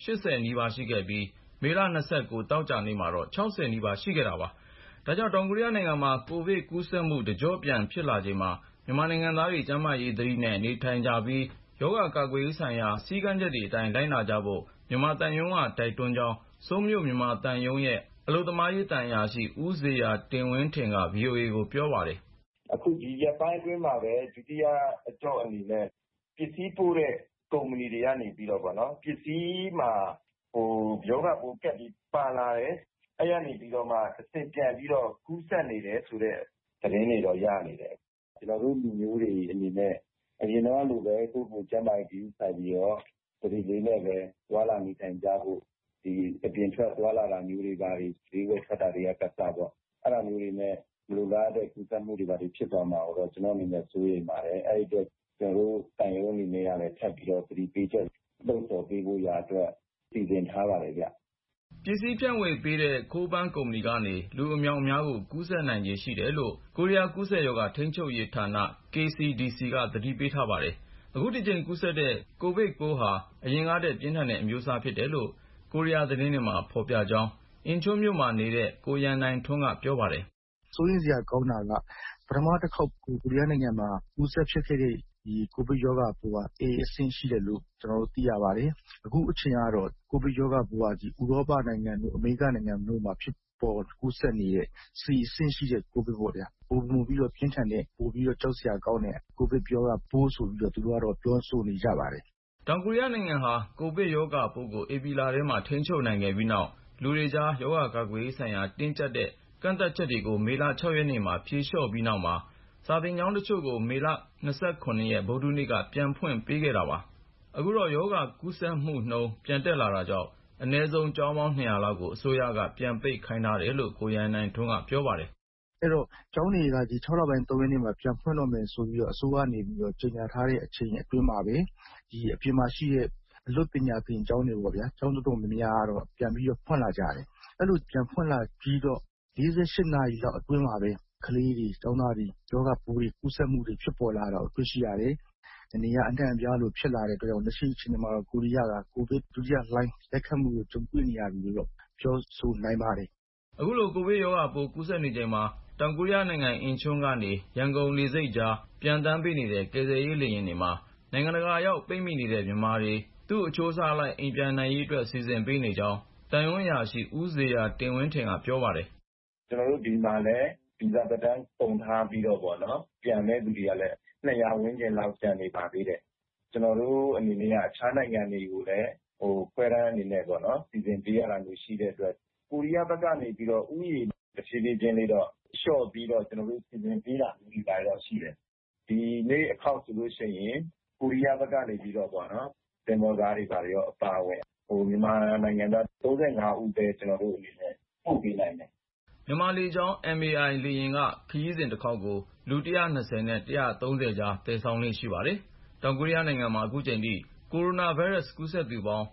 80 နီးပါးရှိခဲ့ပြီး မေလ 29 သောကြာနေ့မှာတော့ 60 နီးပါးရှိခဲ့တာပါ။ ဒါကြောင့် တောင်ကိုရီးယားနိုင်ငံမှာ ကိုဗစ်ကူးစက်မှု တကျော့ပြန်ဖြစ်လာချိန်မှာ မြန်မာနိုင်ငံသားတွေ ကျန်းမာရေးသတိနဲ့ နေထိုင်ကြပြီး ရောဂါကာကွယ်ရေးဆိုင်ရာ စည်းကမ်းချက်တွေအတိုင်း လိုက်နာကြဖို့ မြန်မာသံရုံးက တိုက်တွန်းကြောင်း ဆိုးလ်မြို့ မြန်မာသံရုံးရဲ့ အလုပ်သမားရေးသံအရာရှိ ဦးဇေယျာတင်ဝင်းထင်က VOA ကိုပြောပါတယ်။ “အခုဒီရက်ပိုင်းအတွင်းမှာပဲ ဒုတိယအကျော့အနေနဲ့ ပစ္စည်းပို့တဲ့ကုမ္ပဏီတွေကနေပြီးတော့ပေါ့နော် ပစ္စည်းမှာရောဂါပိုးကပ်ပြီးပါလာတယ်။ အဲ့ကနေပြီးတော့မှတဆင့်ပြန်ပြီးတော့ကူးစက်နေတယ်ဆိုတဲ့သတင်းတွေတော့ရနေတယ်။ ကျွန်တော်တို့လူမျိုးတွေအနေနဲ့အရင်တော့လိုပဲကိုယ့်ကိုယ်ကျန်းမာရေးဂရုစိုက်ပြီးတော့သတိလေးနဲ့ပဲသွားလာနေထိုင်ကြဖို့ဒီအပြင်ထွက်သွားလာတာမျိုးတွေပါဈေးဝယ်ထွက်တာတွေကကတ်စားပေါ့အဲ့ဒါမျိုးတွေနဲ့မလိုလားတဲ့ကူးစက်မှုတွေပါဖြစ်သွားမှာတော့ကျွန်တော်အနေနဲ့စိုးရိမ်ပါတယ်။အဲ့ဒီအတွက်ကျွန်တော်တို့တန်ရုံးအနေနဲ့ကလည်းထပ်ပြီးတော့သတိပေးချက်လှုံ့ဆော်ပေးဖို့ရာအတွက်စီစဉ်ထားပါတယ်ဗျ။ပစ္စည်းဖြန့်ဝေပေးတဲ့ခိုးပန်းကုမ္ပဏီကနေ လူအမြောက်အများကို ကူးစက်နိုင်ခြေရှိတယ်လို့ ကိုရီးယားကူးစက်ရောဂါထိန်းချုပ်ရေးဌာန KCDC က သတိပေးထားပါတယ်။ အခုတစ်ကြိမ်ကူးစက်တဲ့ ကိုဗစ်ပိုးဟာ အရင်ကထက်ပြင်းထန်တဲ့အမျိုးအစားဖြစ်တယ်လို့ ကိုရီးယားသတင်းတွေမှာဖေါ်ပြကြောင်း အင်ချွန်းမြို့မှာနေတဲ့ ကိုရန်နိုင်ထွန်းက ပြောပါတယ်။“စိုးရိမ်စရာကောင်းတာကပထမတစ်ခေါက်ကိုရီးယားနိုင်ငံမှာကူးစက်ဖြစ်ခဲ့တဲ့ဒီကိုဗစ်ရောဂါပိုးက A အဆင့်ရှိတယ်လို့ကျွန်တော်တို့သိရပါတယ်။အခုအချိန်ကတော့ကိုဗစ်ရောဂါပိုးကဥရောပနိုင်ငံတို့အမေရိကနိုင်ငံတို့မှာဖြစ်ပေါ်ကူးစက်နေတဲ့ C အဆင့်ရှိတဲ့ကိုဗစ်ပေါ့ဗျာ။ပိုပြီးတော့ပြင်းထန်တဲ့ပိုပြီးတော့ကြောက်စရာကောင်းတဲ့ကိုဗစ်ရောဂါပိုးဆိုပြီးတော့သူတို့ကတော့ပြောဆိုနေကြပါတယ်။ ” တောင်ကိုရီးယားနိုင်ငံဟာကိုဗစ်ရောဂါပိုးကိုဧပြီလထဲမှာထိန်းချုပ်နိုင်ခဲ့ပြီးနောက် လူတွေကြား ရောဂါကာကွယ်ရေးဆိုင်ရာတင်းကျပ်တဲ့ကန့်သတ်ချက်တွေကို မေလ 6 ရက်နေ့မှာဖြေလျှော့ပြီးနောက်မှာ စာသင်ကျောင်းတချို့ကို မေလ 27 ရက် ဗုဒ္ဓဟူးနေ့က ပြန်ဖွင့်ပေးခဲ့တာပါ။ အခုတော့ရောဂါကူးစက်မှုနှုန်းပြန်တက်လာတာကြောင့် အနည်းဆုံးကျောင်းပေါင်း 200 လောက်ကို အစိုးရက ပြန်ပိတ်ခိုင်းထားတယ်လို့ ကိုရန်နိုင်ထွန်းက ပြောပါတယ်။“အဲ့တော့ကျောင်းတွေကဒီ6 လပိုင်း 3 ရက်နေ့မှာပြန်ဖွင့်တော့မယ်ဆိုပြီးတော့အစိုးရကနေပြီးတော့ကြေညာထားတဲ့အချိန်အတွင်းမှာပဲဒီအပြင်မှာရှိတဲ့အလွတ်ပညာသင်ကျောင်းတွေပေါ့ဗျာကျောင်းတော်တော်များများကတော့ပြန်ပြီးတော့ဖွင့်လာကြတယ်။အဲ့လိုပြန်ဖွင့်လာပြီးတော့48 နာရီလောက်အတွင်းမှာပဲကလေးတွေကျောင်းသားတွေရောဂါပိုးတွေကူးစက်မှုတွေဖြစ်ပေါ်လာတာကိုတွေ့ရှိရတယ်။နေရာအနှံ့အပြားလိုဖြစ်လာတဲ့အတွက်ကြောင့်လက်ရှိအချိန်မှာတော့ကိုရီးယားကကိုဗစ်ဒုတိယလှိုင်းရိုက်ခတ်မှုကိုကြုံတွေ့နေရပြီလို့ပြောဆိုနိုင်ပါတယ်။ ” အခုလိုကိုဗစ်ရောဂါပိုးကူးစက်နေချိန်မှာတောင်ကိုရီးယားနိုင်ငံအင်ချွန်းကနေရန်ကုန်လေဆိပ်ကြားပျံသန်းပေးနေတဲ့ကယ်ဆယ်ရေးလေယာဉ်တွေမှာနိုင်ငံတကာရောက်ပိတ်မိနေတဲ့မြန်မာတွေသူ့အချိုးအစားအလိုက်အိမ်ပြန်နိုင်ရေးအတွက်စီစဉ်ပေးနေကြောင်းသံရုံးအရာရှိဦးဇေယျာတင်ဝင်းထင်ကပြောပါတယ်။“ကျွန်တော်တို့ဒီမှာလည်းဗီဇာသက်တမ်းကုန်ထားပြီးတော့ပေါ့နော်ပြန်မဲ့သူတွေကလည်း200ဝန်းကျင်လောက်ကျန်နေပါသေးတယ်။ကျွန်တော်တို့အနေနဲ့ကအခြားနိုင်ငံတွေကိုလည်းခွဲတမ်းအနေနဲ့ပေါ့နော်စီစဉ်ပေးရတာမျိုးရှိတဲ့အတွက်ကိုရီးယားဘက်ကနေပြီးတော့ဥယျာဉ်တစ်ဖြည်းဖြည်းချင်းလေးတော့လျှော့ပြီးတော့ကျွန်တော်တို့စီစဉ်ပေးတာမျိုးတွေတော့ရှိတယ်။ဒီနေ့အခေါက်ဆိုလို့ရှိရင်ကိုရီးယားဘက်ကနေပြီးတော့ပေါ့နော်သင်္ဘောသားတွေပါရောအပါအဝင်မြန်မာနိုင်ငံသား35ဦးပဲကျွန်တော်တို့အနေနဲ့ပို့ပေးနိုင်တယ်။ ” မြန်မာလေကြောင်း MAI လေယာဉ်ကခရီးစဉ်တစ်ခေါက်ကိုလူ120နဲ့130ကြားသယ်ဆောင်လေ့ရှိပါတယ်။တောင်ကိုရီးယားနိုင်ငံမှာအခုချိန်ထိကိုရိုနာဗိုင်းရပ်စ်ကူးစက်သူပေါင်း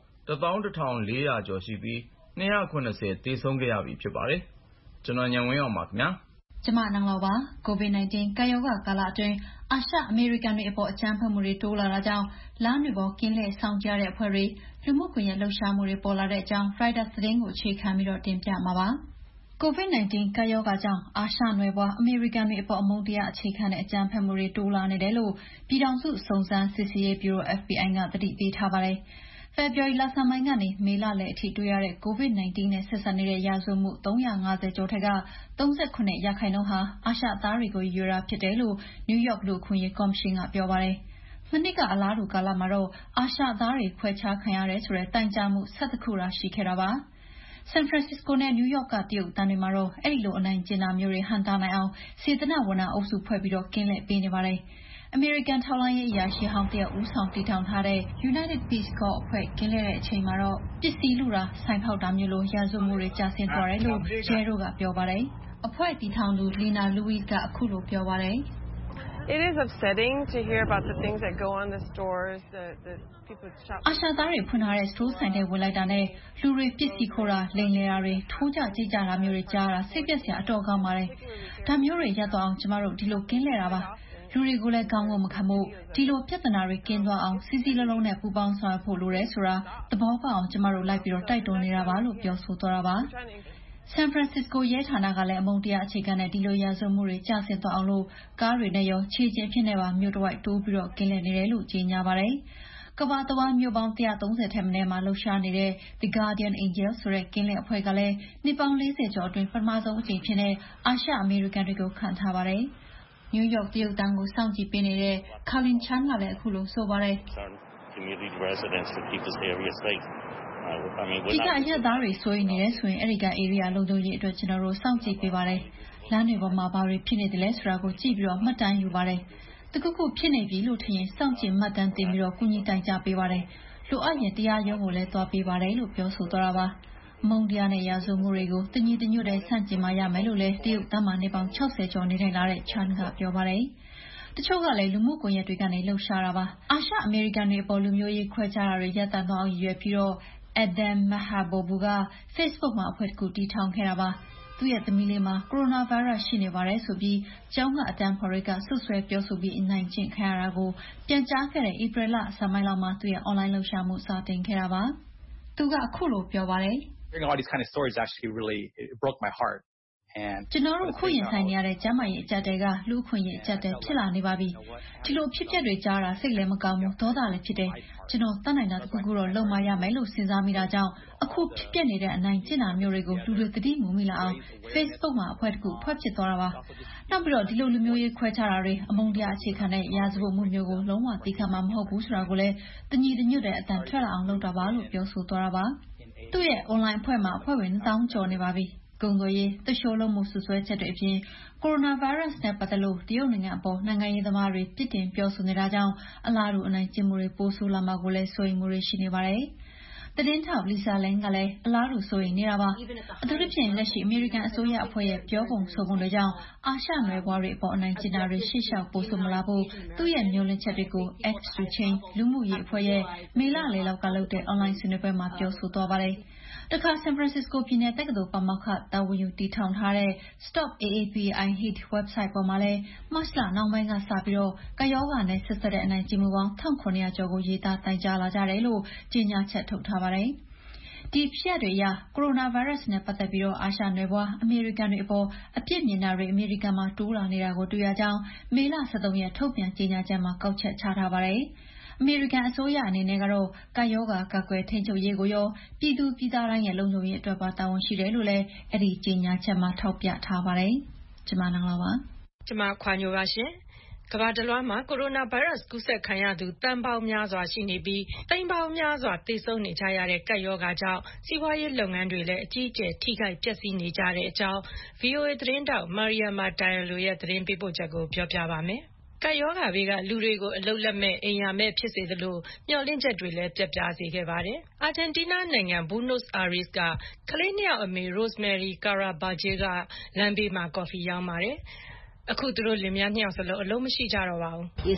11400 ကျော်ရှိပြီး270သေဆုံးခဲ့ရပြီဖြစ်ပါတယ်။ ကျွန်တော်ဉာဏ်ဝင်းအောင်ပါခင်ဗျာ။ကျမနန်းလောပါ။ COVID-19 ကပ်ရောဂါကာလအတွင်းအာရှအမေရိကန်တွေအပေါ်အကြမ်းဖက်မှုတွေတိုးလာတာကြောင့်လမ်းတွေပေါ်ကင်းလှည့်စောင့်ကြတဲ့အဖွဲ့တွေလူမှုကွန်ရက်လှုပ်ရှားမှုတွေပေါ်လာတဲ့အကြောင်း Reuters သတင်းကိုအခြေခံပြီးတင်ပြမှာပါ။ COVID-19 ကပ်ရောဂါကြောင့်အာရှနွယ်ဖွားအမေရိကန်တွေအပေါ်အမုန်းတရားအခြေခံတဲ့အကြမ်းဖက်မှုတွေတိုးလာနေတယ်လို့ပြည်ထောင်စုစုံစမ်းစစ်ဆေးရေးဗျူရို FBI ကသတိပေးထားပါတယ်။ ဖေဖော်ဝါရီလဆန်းပိုင်းကနေမေလလယ်အထိတွေ့ရတဲ့ COVID-19 နဲ့ဆက်စပ်နေတဲ့ရာဇဝတ်မှု350ကျော်ထဲက39% ဟာအာရှသားတွေကိုရည်ရွယ်တာဖြစ်တယ်လို့နယူးယောက်လူ့အခွင့်အရေးကော်မရှင်ကပြောပါတယ်။မနှစ်ကအလားတူကာလမှာတော့အာရှသားတွေခွဲခြားခံရတယ်ဆိုတဲ့တိုင်ကြားမှု11ခုသာရှိခဲ့တာပါ။ ဆန်ဖရန်စစ္စကိုနဲ့နယူးယောက်ကတရုတ်သံတွေမှာတော့အဲဒီလိုအနိုင်ကျင့်တာမျိုးတွေဟန့်တားနိုင်အောင်စေတနာ့ဝန်ထမ်းအုပ်စုဖွဲ့ပြီးကင်းလှည့်ပေးနေပါတယ်။အမေရိကန်ထောက်လှမ်းရေးအရာရှိဟောင်းတယောက်ဦးဆောင်တည်ထောင်ထားတဲ့ United Peace Corps အဖွဲ့ကင်းလှည့်တဲ့အချိန်မှာတော့ပစ္စည်းလုတာ၊ဆိုင်ဖောက်တာမျိုးလိုရာဇဝတ်မှုတွေကျဆင်းသွားတယ်လို့ရဲတို့ကပြောပါတယ်။အဖွဲ့တည်ထောင်သူ Lena Louise ကအခုလိုပြောပါတယ်။ “ အာရှသားတွေဖွင့်ထားတဲ့စတိုးဆိုင်ထဲဝင်လိုက်တာနဲ့လူတွေပစ္စည်းခိုးတာ၊လိမ်လည်တာတွေ၊ထိုးကျကြိတ်ကြတာမျိုးတွေကြားရတာစိတ်ပျက်စရာအတော်ကောင်းပါတယ်။ဒါမျိုးတွေရပ်သွားအောင်ကျမတို့ဒီလိုကင်းလှည့်တာပါ။လူတွေကိုလည်းကောင်းကောင်းမခံဖို့ဒီလိုပြဿနာတွေကင်းသွားအောင်စီစီလုံးလုံးနဲ့ပူပေါင်းဆောင်ရွက်ဖို့လိုတယ်ဆိုတာသဘောပေါက်အောင်ကျမတို့လိုက်ပြီးတော့တိုက်တွန်းနေတာပါလို့ပြောဆိုသွားတာပါဆန်ဖရန်စစ္စကိုရဲဌာနကလည်းအမုန်းတရားအခြေခံတဲ့ဒီလိုရာဇဝတ်မှုတွေကျဆင်းသွားအောင်လို့ကားတွေနဲ့ရောခြေကျင်ဖြစ်နေပါမြို့တစ်ဝိုက်တိုးပြီးတော့ကင်းလှည့်နေတယ်လို့ကြေညာပါတယ်ကမ္ဘာတဝန်းမြို့ပေါင်း130ထက်မနည်းမှာလှုပ်ရှားနေတဲ့ The Guardian Angel ဆိုတဲ့ကင်းလှည့်အဖွဲ့ကလည်းနှစ်ပေါင်း40ကျော်အတွင်းပထမဆုံးအကြိမ်ဖြစ်တဲ့အာရှအမေရိကန်တွေကိုခန့်ထားပါတယ်နယူးယောက်တရုတ်တန်းကိုစောင့်ကြည့်ပေးနေတဲ့ Colin Chan ကလည်းအခုလိုဆိုပါတယ်ဒီကအရက်သားတွေဆိုရင်နေတယ်ဆိုရင်အဲ့ဒီက area လုံခြုံရေးအတွက်ကျွန်တော်တို့စောင့်ကြည့်ပေးပါတယ်လမ်းတွေပေါ်မှာဘာတွေဖြစ်နေတယ်လဲဆိုတာကိုကြည့်ပြီးတော့မှတ်တမ်းယူပါတယ်တခုခုဖြစ်နေပြီလို့ထင်ရင်စောင့်ကြည့်မှတ်တမ်းတင်ပြီးတော့ကုညီတိုင်ကြားပေးပါတယ်လိုအပ်ရင်တရားရုံးကိုလည်းသွားပေးပါတယ်လို့ပြောဆိုသွားတာပါမုံတရားနဲ့ရာဇဝမှုတွေကိုတညီတညွတ်တဲ့ဆန့်ကျင်မှရမယ်လို့လည်းတရုတ်တမန်နေပေါင်း60ကျော်နေထိုင်လာတဲ့ Chan ကပြောပါတယ်တချို့ကလည်းလူမှုကွန်ရက်တွေကနေလှုပ်ရှားတာပါအာရှအမေရိကန်တွေအပေါ်လူမျိုးရေးခွဲခြားတာတွေရပ်တန့်သွားအောင်ရည်ရွယ်ပြီးတော့Adam Mahabobu က Facebook မှာအဖွဲ့တစ်ခုတည်ထောင်ခဲ့တာပါသူ့ရဲ့သမီးလေးမှာကိုရိုနာဗိုင်းရပ်စ်ရှိနေပါတယ်ဆိုပြီးကျောင်းကအတန်းဖော်တွေကဆွဆွဲပြောဆိုပြီးအနိုင်ကျင့်ခံရတာကိုပြန်ကြားခဲ့တဲ့ဧပြီလအစပိုင်းလောက်မှာသူ့ရဲ့ online လှုပ်ရှားမှုစတင်ခဲ့တာပါသူကအခုလိုပြောပါတယ်ကျွန်တော်တို့အခုရင်ဆိုင်နေရတဲ့ကျန်းမာရေးအကျပ်တဲကလူ့အခွင့်အရေးအကျပ်တဲဖြစ်လာနေပါပြီဒီလိုဖြစ်ပျက်တွေကြားတာစိတ်လည်းမကောင်းဘူးဒေါသလည်းဖြစ်တယ်ကျွန်တော်တတ်နိုင်တာတစ်ခုခုတော့လုပ်မရမယ်လို့စဉ်းစားမိတာကြောင့်အခုဖြစ်ပျက်နေတဲ့အနိုင်ကျင့်တာမျိုးတွေကိုလူတွေသတိမူမိလာအောင် Facebook မှာအဖွဲ့တစ်ခုဖွဲ့ဖြစ်သွားတာပါနောက်ပြီးတော့ဒီလိုလူမျိုးရေးခွဲခြားတာတွေအမုန်းတရားအခြေခံတဲ့ရာဇဝတ်မှုမျိုးကိုလုံးဝသိခံမှာမဟုတ်ဘူးဆိုတာကိုလည်းတညီတညွတ်တဲ့အတန်ထွက်လာအောင်လုပ်တာပါလို့ပြောဆိုသွားတာပါသူ့ရဲ့ online အဖွဲ့မှာအဖွဲ့ဝင်1000ကျော်နေပါပြီကုန်သွယ်ရေးတရှိုးလုံးမှုဆွဆွဲချက်တွေအပြင်ကိုရိုနာဗိုင်းရပ်စ်နဲ့ပတ်သက်လို့တရုတ်နိုင်ငံအပေါ်နိုင်ငံရေးသမားတွေပြစ်တင်ပြောဆိုနေတာကြောင့်အလားတူအနိုင်ကျင့်မှုတွေပိုဆိုးလာမှာကိုလည်းစိုးရိမ်မှုတွေရှိနေပါတယ်။သတင်းထောက် Lisa Ling ကလည်းအလားတူစိုးရိမ်နေတာပါ။အထူးသဖြင့်လက်ရှိအမေရိကန်အစိုးရအဖွဲ့ရဲ့ပြောပုံဆိုပုံတွေကြောင့်အာရှနွယ်ဘွားတွေအပေါ်အနိုင်ကျင့်တာတွေရှေ့လျှောက်ပိုဆိုးမလာဖို့သူ့ရဲ့မျှော်လင့်ချက်တွေကို X to Change လူမှုရေးအဖွဲ့ရဲ့မေလလေလောက်ကလုပ်တဲ့ online ဆွေးနွေးပွဲမှာပြောဆိုသွားပါတယ်။တခါဆန်ဖရန်စစ္စကိုပြည်နယ်တက္ကသိုလ်ပါမောက္ခတာဝန်ယူတည်ထောင်ထားတဲ့ Stop AAPI Hate website ပေါ်မှာလည်းမတ်လနောက်ပိုင်းကစပြီးတော့ကပ်ရောဂါနဲ့ဆက်စပ်တဲ့အနိုင်ကျင့်မှုပေါင်း1900ကျော်ကိုရေးသားတိုင်ကြားလာကြတယ်လို့ကြေညာချက်ထုတ်ထားပါတယ်။ဒီဖြစ်ရပ်တွေအရကိုရိုနာဗိုင်းရပ်စ်နဲ့ပတ်သက်ပြီးတော့အာရှနွယ်ဘွားအမေရိကန်တွေအပေါ်အပြစ်မြင်တာတွေအမေရိကန်မှာတိုးလာနေတာကိုတွေ့ရကြောင်းမေလ23ရက်ထုတ်ပြန်ကြေညာချက်မှာကောက်ချက်ချထားပါတယ်။အမေရိကန်အစိုးရအနေနဲ့ကတော့ကပ်ရောဂါကာကွယ်ထိန်းချုပ်ရေးကိုရောပြည်သူပြည်သားတိုင်းရဲ့လုံခြုံရေးအတွက်ပါတာဝန်ရှိတယ်လို့လည်းအဲ့ဒီကြေညာချက်မှာထောက်ပြထားပါတယ်။ကျွန်မနင်္ဂလာပါ။ကျွန်မခွာညိုပါရှင်။ကမ္ဘာတစ်လွှားမှာကိုရိုနာဗိုင်းရပ်စ်ကူးစက်ခံရသူတန်ပေါင်းများစွာရှိနေပြီးသိန်းပေါင်းများစွာသေဆုံးနေကြရတဲ့ကပ်ရောဂါကြောင့်စီးပွားရေးလုပ်ငန်းတွေလည်းအကြီးအကျယ်ထိခိုက်ပျက်စီးနေကြတဲ့အကြောင်း VOA သတင်းတောက် Mariama Diallo ရဲ့သတင်းပေးပို့ချက်ကိုပြောပြပါမယ်။ကပ်ရောဂါဘေးကလူတွေကိုအလုပ်လက်မဲ့အိမ်ယာမဲ့ဖြစ်စေသလိုမျှော်လင့်ချက်တွေလည်းပျက်ပြားစေခဲ့ပါတယ်။အာဂျင်တီးနားနိုင်ငံ Buenos Aires ကကလေး2ယောက်အမေ Rosemary Caraballo ကလမ်းဘေးမှာကော်ဖီရောင်းပါတယ်။အခုသူတို့လင်မယား2ယောက်စလုံးအလုံးမရှိကြတော့ပါဘူး။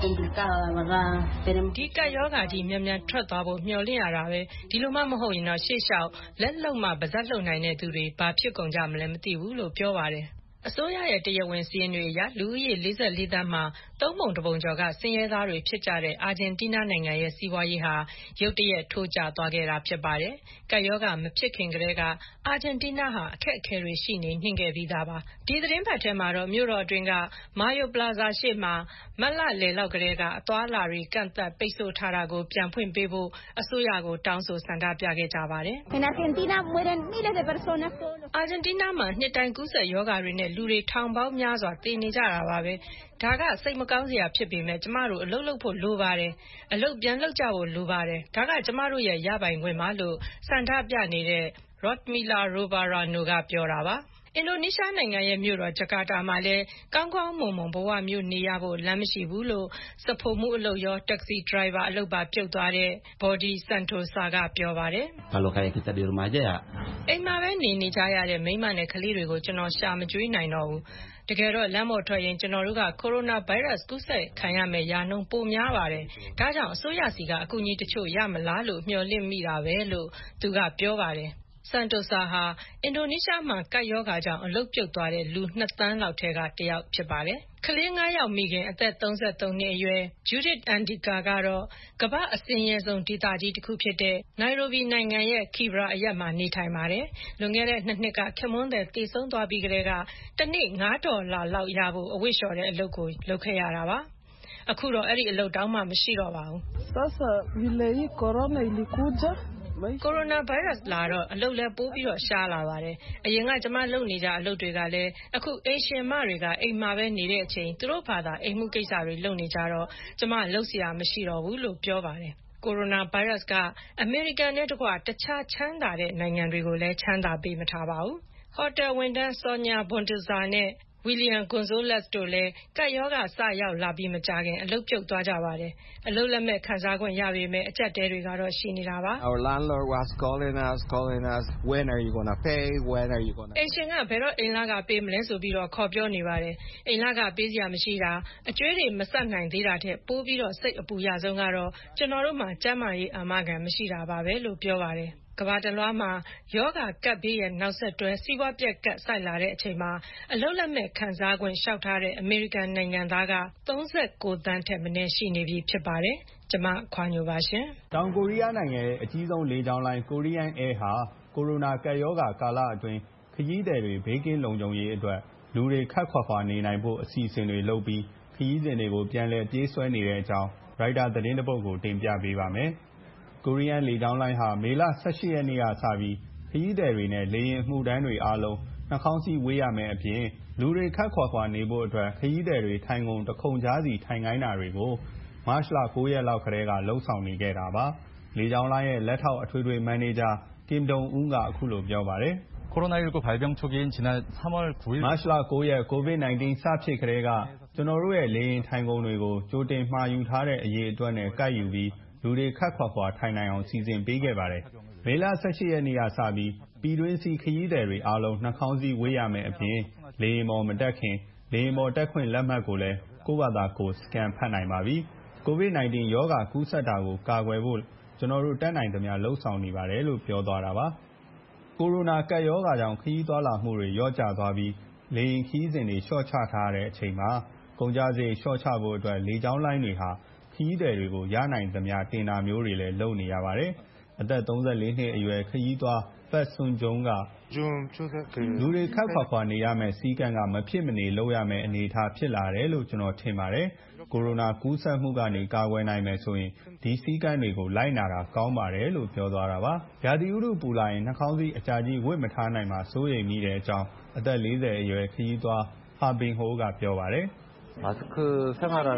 ဒီကပ်ရောဂါကြီးမြန်မြန်ထွက်သွားဖို့မျှော်လင့်ရတာပဲဒီလိုမှမဟုတ်ရင်တော့ရှေ့လျှောက်လက်လုံမှပါဇက်လှုပ်နိုင်တဲ့သူတွေဘာဖြစ်ကုန်ကြမလဲမသိဘူးလို့ပြောပါတယ်။အစိုးရရဲ့တရားဝင်စာရင်းတွေအရလူဦးရေ44သန်းမှာ3ပုံ1ပုံကျော်ကဆင်းရဲသားတွေဖြစ်ကြတဲ့အာဂျင်တီးနားနိုင်ငံရဲ့စီးပွားရေးဟာရုတ်တရက်ထိုးကျသွားခဲ့တာဖြစ်ပါတယ်။ကပ်ရောဂါမဖြစ်ခင်ကတည်းကအာဂျင်တီးနားဟာအခက်အခဲတွေရှိနေနှင့်ခဲ့ပြီးသားပါ။ဒီသတင်းပတ်ထဲမှာတော့မြို့တော်အတွင်းကမာယိုပလာဇာရှေ့မှာမတ်လလယ်လောက်ကတည်းကအသွားအလာတွေကန့်သတ်ပိတ်ဆို့ထားတာကိုပြန်ဖွင့်ပေးဖို့အစိုးရကိုတောင်းဆိုဆန္ဒပြခဲ့ကြပါတယ်။အာဂျင်တီးနားမှာနှစ်တိုင်းကူးစက်ရောဂါတွေနဲ့လူတွေထောင်ပေါင်းများစွာသေနေကြတာပါပဲ။ဒါကစိတ်မကောင်းစရာဖြစ်ပေမဲ့ကျမတို့အလုပ်လုပ်ဖို့လိုပါတယ်။အလုပ်ပြန်လုပ်ကြဖို့လိုပါတယ်။ဒါကကျမတို့ရဲ့ရပိုင်ခွင့်ပါလို့ဆန္ဒပြနေတဲ့ Rodmila Robarano ကပြောတာပါ။အင်ဒိုနီးရှားနိုင်ငံရဲ့မြို့တော်ဂျကာတာမှာလည်းကောင်းကောင်းမွန်မွန်ဘဝမျိုးနေရဖို့လမ်းမရှိဘူးလို့စဖိုမှုအလုပ်ရောတက္ကစီဒရိုင်ဘာအလုပ်ပါပြုတ်သွားတဲ့ Body Santosa ကပြောပါတယ်။အိမ်မှာပဲနေကြရတဲ့မိန်းမနဲ့ကလေးတွေကိုကျွန်တော်ရှာမကြွေးနိုင်တော့ဘူး။တကယ်တော့လမ်းပေါ်ထွက်ရင်ကျွန်တော်တို့ကကိုရိုနာဗိုင်းရပ်စ်ကူးစက်ခံရမယ့်ရာနှုန်းပိုများပါတယ်။ဒါကြောင့်အစိုးရစီကအကူအညီတချို့ရမလားလို့မျှော်လင့်မိတာပဲလို့သူကပြောပါတယ်။ Santosa ဟာအင်ဒိုနီးရှားမှာကပ်ရောဂါကြောင့်အလုပ်ပြုတ်သွားတဲ့လူ 2 သန်းလောက်ထဲကတယောက်ဖြစ်ပါတယ်။ကလေး 5 ယောက်မိခင်အသက် 33 နှစ်အရွယ် Judith Andika ကတော့ကမ္ဘာ့အဆင်းရဲဆုံးဒေသကြီးတစ်ခုဖြစ်တဲ့ Nairobi နိုင်ငံရဲ့ Kibra အရပ်မှာနေထိုင်ပါတယ်။လွန်ခဲ့တဲ့ 2 နှစ်ကခင်မွန်းသည်သေဆုံးသွားပြီးကတည်းကတစ်နေ့$5လောက်ရဖို့အဝတ်လျှော်တဲ့အလုပ်ကိုလုပ်ခဲ့ရတာပါ။အခုတော့အဲ့ဒီအလုပ်တောင်မှမရှိတော့ပါဘူး။ကိုရိုနာဗိုင်းရပ်စ်လာတော့အလုပ်လည်းပိုပြီးတော့ရှားလာပါတယ်။အရင်ကကျမလုပ်နေကြအလုပ်တွေကလည်းအခုအိမ်ရှင်မတွေကအိမ်မှာပဲနေတဲ့အချိန်သူတို့ဘာသာအိမ်မှုကိစ္စတွေလုပ်နေကြတော့ကျမလုပ်စရာမရှိတော့ဘူးလို့ပြောပါတယ်။ကိုရိုနာဗိုင်းရပ်စ်ကအမေရိကန်နဲ့တကွတခြားချမ်းသာတဲ့နိုင်ငံတွေကိုလည်းချမ်းသာပေးမထားပါဘူး။ဟိုတယ်ဝန်ထမ်း Sonia Bontuza နဲ့ William Gonzalez တို့လည်းကပ်ရောဂါစရောက်လာပြီးမကြာခင်အလုပ်ပြုတ်သွားကြပါတယ်။အလုပ်လက်မဲ့ခံစားခွင့်ရပေမဲ့အကျပ်တဲတွေကတော့ရှိနေတာပါ။ Our landlord was calling us when are you going to pay when are you going to အိမ်ရှင်ကဘယ်တော့အိမ်လခပေးမလဲဆိုပြီးတော့ခေါ်ပြောနေပါတယ်။အိမ်လခပေးစရာမရှိတာအကျွေးတွေမဆက်နိုင်သေးတာထက်ပိုပြီးတော့စိတ်အပူရဆုံးကတော့ကျွန်တော်တို့မှာကျန်းမာရေးအာမခံမရှိတာပါပဲလို့ပြောပါတယ်။ကမ္ဘာတလွှားမှာယောဂကပ်ဘေးရဲ့နောက်ဆက်တွဲစီးပွားပြက်ကပ်ဆိုက်လာတဲ့အချိန်မှာအလုပ်လက်မဲ့ခံစားခွင့်လျှောက်ထားတဲ့အမေရိကန်နိုင်ငံသားက39 သန်းထက်မနည်းရှိနေပြီဖြစ်ပါတယ်။ကျွန်မခွာညိုပါရှင်။တောင်ကိုရီးယားနိုင်ငံရဲ့အကြီးဆုံးလေကြောင်းလိုင်း Korean Air ဟာကိုရိုနာကပ်ရောဂါကာလအတွင်းခရီးသည်တွေဘေးကင်းလုံခြုံရေးအတွက်လူတွေခပ်ခွာခွာနေနိုင်ဖို့အစီအစဉ်တွေလုပ်ပြီးခရီးစဉ်တွေကိုပြန်လည်ပြေးဆွဲနေတဲ့အကြောင်းရိုက်တာသတင်းတစ်ပုဒ်ကိုတင်ပြပေးပါမယ်။ကိုရီးယားလေကြောင်းလိုင်းဟာမေလ 18 ရက်နေ့ကစပြီးခရီးသည်တွေနဲ့လေယာဉ်အမှုထမ်းတွေအားလုံးနှာခေါင်းစည်းဝေးရမယ့်အပြင်လူတွေခပ်ခွာခွာနေဖို့အတွက်ခရီးသည်တွေထိုင်ကုန်တစ်ခုံကြားစီထိုင်ခိုင်းတာတွေကိုမတ်လ 9 ရက်လောက်ကတည်းကလှုပ်ဆောင်နေခဲ့တာပါ။လေကြောင်းလိုင်းရဲ့လက်ထောက်အထွေထွေမန်နေဂျာကင်ဒုံဦးကအခုလိုပြောပါတယ်။ 코로나19 발병 초기인 지난 3월 9일 မတ်လ 9 ရက် COVID-19 စဖြစ်ကတည်းကကျွန်တော်တို့ရဲ့လေယာဉ်ထိုင်ကုန်တွေကိုကြိုတင်မှာယူထားတဲ့အရေးအတွက်နဲ့ကိုက်ယူပြီးလူတွေခပ်ခွာခွာထိုင်နိုင်အောင်စီစဉ်ပေးခဲ့ပါတယ်။မေလ 18 ရက်နေ့ကစပြီးပြည်တွင်းစီခရီးသည်တွေအားလုံးနှာခေါင်းစည်းဝေးရမယ့်အပြင်လေယာဉ်ပေါ်မတက်ခင်လေယာဉ်ပေါ်တက်ခွင့်လက်မှတ်ကိုလည်းကိုယ့်ဘာသာကိုယ်စကန်ဖတ်နိုင်ပါပြီ။ COVID-19 ရောဂါကူးစက်တာကိုကာကွယ်ဖို့ကျွန်တော်တို့တတ်နိုင်သမျှလှုပ်ဆောင်နေပါတယ်လို့ပြောသွားတာပါ။ကိုရိုနာကပ်ရောဂါကြောင့်ခရီးသွားလာမှုတွေလျော့ကျသွားပြီးလေယာဉ်ခရီးစဉ်တွေလျှော့ချထားတဲ့အချိန်မှာကုန်ကျစရိတ်လျှော့ချဖို့အတွက်လေကြောင်းလိုင်းတွေဟာခရီးသည်တွေကိုရနိုင်သမျှတင်တာမျိုးတွေလည်းလုပ်နေရပါတယ်။အသက် 34 နှစ်အရွယ်ခရီးသွားပတ်စွန်ဂျုံကလူတွေခပ်ခွာခွာနေရမယ့်စည်းကမ်းကမဖြစ်မနေလုပ်ရမယ့်အနေအထားဖြစ်လာတယ်လို့ကျွန်တော်ထင်ပါတယ်။ကိုရိုနာကူးစက်မှုကနေကာကွယ်နိုင်မယ်ဆိုရင်ဒီစည်းကမ်းတွေကိုလိုက်နာတာကောင်းပါတယ်လို့ပြောသွားတာပါ။ရာသီဥတုပူလာရင်နှာခေါင်းစည်းအကြာကြီးဝတ်မထားနိုင်မှာစိုးရိမ်မိတဲ့အကြောင်းအသက် 40 အရွယ်ခရီးသွားဟာဘင်ဟိုးကပြောပါတယ်။마스크 생활을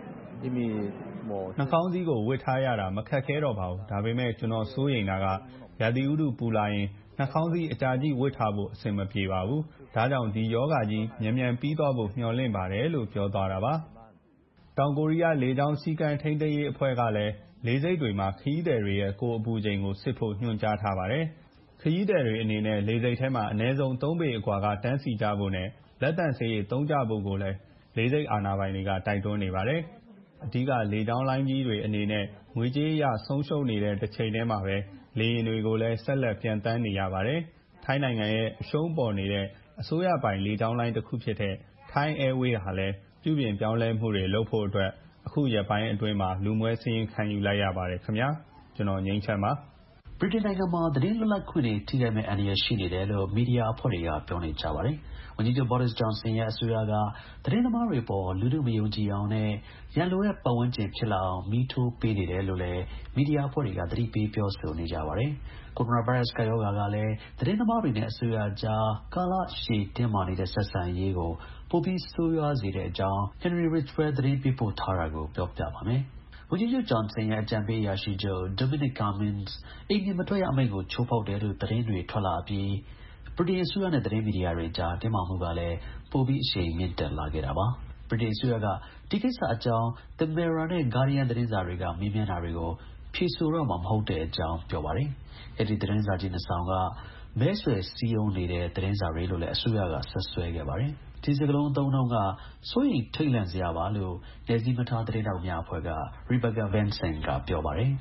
이미 နှာခေါင်းစည်းကိုဝတ်ထားရတာမခက်ခဲတော့ပါဘူး။ဒါပေမဲ့ကျွန်တော်စိုးရိမ်တာကရာသီဥတုပူလာရင်နှာခေါင်းစည်းအကြာကြီးဝတ်ထားဖို့အဆင်မပြေပါဘူး။ဒါကြောင့်ဒီရောဂါကြီးမြန်မြန်ပြီးသွားဖို့မျှော်လင့်ပါတယ်လို့ပြောသွားတာပါ။တောင်ကိုရီးယားလေကြောင်းစည်းကမ်းထိန်းသိမ်းရေးအဖွဲ့ကလည်းလေဆိပ်တွေမှာခရီးသည်တွေရဲ့ကိုယ်အပူချိန်ကိုစစ်ဖို့ညွှန်ကြားထားပါတယ်။ခရီးသည်တွေအနေနဲ့လေဆိပ်ထဲမှာအနည်းဆုံး3 ပေအကွာကတန်းစီကြဖို့နဲ့လက်သန့်ဆေးရည်သုံးကြဖို့ကိုလည်းလေဆိပ်အာဏာပိုင်တွေကတိုက်တွန်းနေပါတယ်။အဓိကလေကြောင်းလိုင်းကြီးတွေအနေနဲ့ငွေကြေးအရဆုံးရှုံးနေတဲ့တစ်ချိန်တည်းမှာပဲလေယာဉ်တွေကိုလည်းဆက်လက်ပြန်တန်းနေရပါတယ်။ထိုင်းနိုင်ငံရဲ့အရှုံးပေါ်နေတဲ့အစိုးရပိုင်လေကြောင်းလိုင်းတစ်ခုဖြစ်တဲ့ Thai Airways ဟာလည်းပြုပြင်ပြောင်းလဲမှုတွေလုပ်ဖို့အတွက်အခုရက်ပိုင်းအတွင်းမှာလူမွဲစာရင်းခံယူလိုက်ရပါတယ်ခင်ဗျာ။ကျွန်တော်ငိမ့်ချမ်းပါဗြိတိန်နိုင်ငံမှာသတင်းလွတ်လပ်ခွင့်တွေထိခိုက်မဲ့အန္တရာယ်ရှိနေတယ်လို့မီဒီယာအဖွဲ့တွေကပြောနေကြပါတယ်။ဝန်ကြီးချုပ် Boris Johnson ရဲ့အစိုးရကသတင်းသမားတွေပေါ်လူထုမယုံကြည်အောင်နဲ့ရန်လိုတဲ့ပတ်ဝန်းကျင်ဖြစ်လာအောင်မီးထိုးပေးနေတယ်လို့လည်းမီဒီယာအဖွဲ့တွေကသတိပေးပြောဆိုနေကြပါတယ်။ကိုရိုနာဗိုင်းရပ်စ်ကပ်ရောဂါကလည်းသတင်းသမားတွေနဲ့အစိုးရကြားကာလရှည်တင်းမာနေတဲ့ဆက်ဆံရေးကိုပိုပြီးဆိုးရွားစေတဲ့အကြောင်း Henry Ridgwell သတင်းပေးပို့ထားတာကိုပြောပြပါမယ်။ဝန်ကြီးချုပ် Johnson ရဲ့အကြံပေးအရာရှိချုပ် Dominic Cummings အိမ်ပြင်မထွက်ရအမိန့်ကိုချိုးဖောက်တယ်လို့သတင်းတွေထွက်လာပြီးဗြိတိန်အစိုးရနဲ့သတင်းမီဒီယာတွေကြားတင်းမာမှုကလည်းပိုပြီးအရှိန်မြင့်တက်လာခဲ့တာပါ။ဗြိတိန်အစိုးရကဒီကိစ္စအကြောင်း The Mirror နဲ့ Guardian သတင်းစာတွေကမေးမြန်းတာတွေကိုဖြေဆိုတော့မှာမဟုတ်တဲ့အကြောင်းပြောပါတယ်။အဲဒီသတင်းစာကြီးနှစ်စောင်ကမဲဆွယ်စည်းရုံးနေတဲ့သတင်းစာတွေလို့လည်းအစိုးရကဆက်ဆွဲခဲ့ပါတယ်။ဒီစကားလုံးအသုံးအနှုန်းကစိုးရိမ်ထိတ်လန့်စရာပါလို့နယ်စည်းမထားသတင်းတောက်များအဖွဲ့က Rebecca Vincent ကပြောပါတယ်။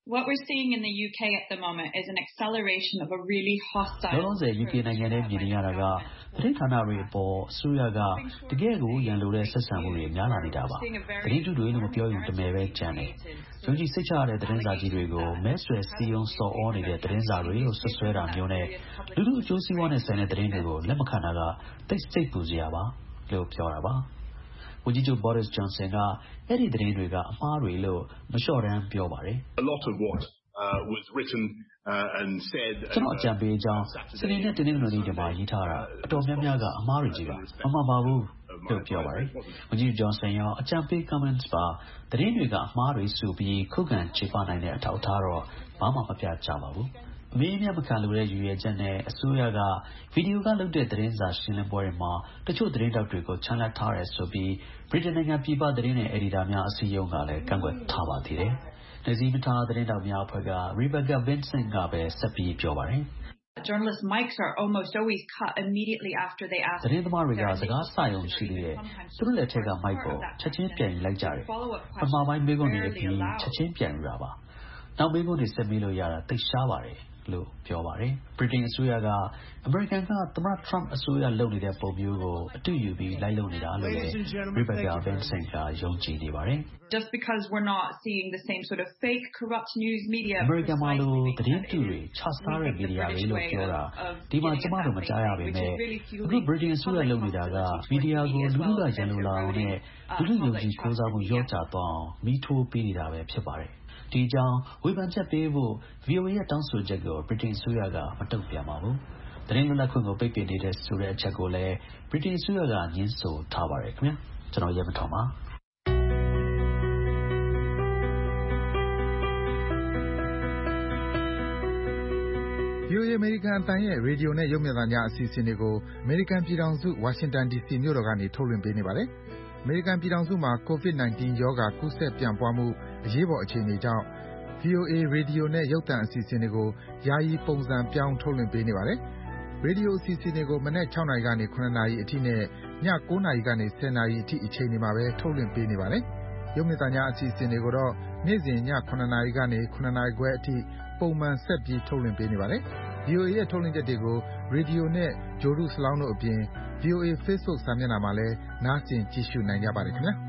What we're seeing in the UK at the moment is an acceleration of a really hostile. လောလောဆယ် UK နိုင်ငံထဲမြင်နေရတာကသတင်းဌာနတွေအပေါ်အစိုးရကတကယ်ကိုရန်လိုတဲ့ဆက်ဆံမှုတွေများလာနေတာပါသတင်းတုတွေလို့မပြောရင်တမယ်ပဲကြမ်းတယ်ယုံကြည်စိတ်ချရတဲ့သတင်းစာကြီးတွေကိုမဲဆွယ်စီယုံစော်ဩနေတဲ့သတင်းစာတွေလို့ဆွဆွဲတာမျိုးနဲ့လူလူအကျိုးစီးပွားနဲ့ဆိုင်တဲ့သတင်းတွေကိုလက်မခံတာကတိတ်စိတ်ပူစရာပါလို့ပြောတာပါဝန်ကြီးချုပ် Boris Johnson ကအဲ့ဒီသတင်းတွေကအမှားတွေလို့မလျှော့တမ်းပြောပါတယ် A lot of what was written and said ကျွန်တော်အကြံပေးကြောင်းစနေနေ့တင်းနှွေတွေမှာရေးထားတာအတော်များများကအမှားတွေကြီးပါမမှန်ပါဘူးလို့ပြောပါတယ်ဝန်ကြီး Johnson ရောအကြံပေး comments ပါသတင်းတွေကအမှားတွေဆိုပြီးခုခံခြေပနိုင်တဲ့အထောက်အထားတော့ဘာမှမပြကြပါဘူးအမေးမြတ်မခံလို့တဲ့ရည်ရွယ်ချက်နဲ့အစိုးရကဗီဒီယိုကလုပ်တဲ့သတင်းစာရှင်းလင်းပွဲတွေမှာတချို့သတင်းတောက်တွေကိုချန်လှပ်ထားရဲဆိုပြီးဗြိတိန်နိုင်ငံပြည်ပသတင်းနဲ့အယ်ဒီတာများအစည်းအရုံးကလည်းကန့်ကွက်ထားပါသေးတယ်။နယ်စည်းမထားသတင်းတောက်များအဖွဲ့က Rebecca Vincent ကပဲဆက်ပြီးပြောပါတယ်။ Journalist mics are almost always cut immediately after they ask. သတင်းသမားတွေကစကားစရုံရှိသေးတယ်။သူတို့လက်ထက်ကမိုက်ပေါ်ချက်ချင်းပြန်ယူလိုက်ကြတယ်။ပထမပိုင်းမေးခွန်းတွေအပြီးချက်ချင်းပြန်ယူတာပါ။နောက်မေးခွန်းတွေဆက်မေးလို့ရတာသိရှားပါတယ်လို့ပြောပါတယ်ဗြိတိန်အစိုးရကအမေရိကန်ကသမ္မတ Trump အစိုးရလုပ်နေတဲ့ပုံမျိုးကိုအတူယူပြီးလိုက်လုပ်နေတာလို့လည်း Rebecca Vincent ကယုံကြည်နေပါတယ် Just because we're not seeing the same sort of fake corrupt news media အမေရိကန်မှာလို့သတင်းတူတွေခြားစားတဲ့မီဒီယာတွေလို့ပြောတာဒီမှာကျမတို့မကြားရပေမဲ့အခုဗြိတိန်အစိုးရလုပ်နေတာကမီဒီယာကိုလူလူကရန်လိုလာအောင်နဲ့လူလူယုံကြည်ကိုးစားမှုရော့ကျသွားအောင်မီးထိုးပေးနေတာပဲဖြစ်ပါတယ်ဒီကြောင့်ဝေဖန်ချက်ပေးဖို့ VOA ရဲ့တောင်းဆိုချက်ကိုဗြိတိန်အစိုးရကမတုံ့ပြန်ပါဘူး။သတင်းလွတ်လပ်ခွင့်ကိုပိတ်ပင်နေတဲ့ဆိုတဲ့အချက်ကိုလည်းဗြိတိန်အစိုးရကညှင်းဆိုထားပါတယ်ခင်ဗျာ။ကျွန်တော်ရဲမထောင်ပါ။ VOA အမေရိကန်အသံရဲ့ရေဒီယိုနဲ့ရုပ်မြင်သံကြားအစီအစဉ်တွေကိုအမေရိကန်ပြည်ထောင်စုဝါရှင်တန် DC မြို့တော်ကနေထုတ်လွှင့်ပေးနေပါတယ်။အမေရိကန်ပြည်ထောင်စုမှာ COVID-19 ရောဂါကူးစက်ပြန့်ပွားမှုအရေးပေါ်အခြေအနေကြောင့် VOA ရေဒီယိုနဲ့ရုပ်သံအစီအစဉ်တွေကိုယာယီပုံစံပြောင်းထုတ်လွှင့်ပေးနေပါတယ်။ရေဒီယိုအစီအစဉ်တွေကိုမနက် 6 နာရီကနေ 9 နာရီအထိနဲ့ည 9 နာရီကနေ 10 နာရီအထိအချိန်တွေမှာပဲထုတ်လွှင့်ပေးနေပါတယ်။ရုပ်မြင်သံကြားအစီအစဉ်တွေကိုတော့နေ့စဉ်ည 9 နာရီကနေ 9 နာရီခွဲအထိပုံမှန်ဆက်ပြီးထုတ်လွှင့်ပေးနေပါတယ်။ VOA ရဲ့ထုတ်လွှင့်ချက်တွေကိုရေဒီယိုနဲ့ဂြိုလ်တုစလောင်းတို့အပြင် VOA Facebook စာမျက်နှာမှာလည်းနားဆင်ကြည့်ရှုနိုင်ကြပါတယ်ခင်ဗျာ။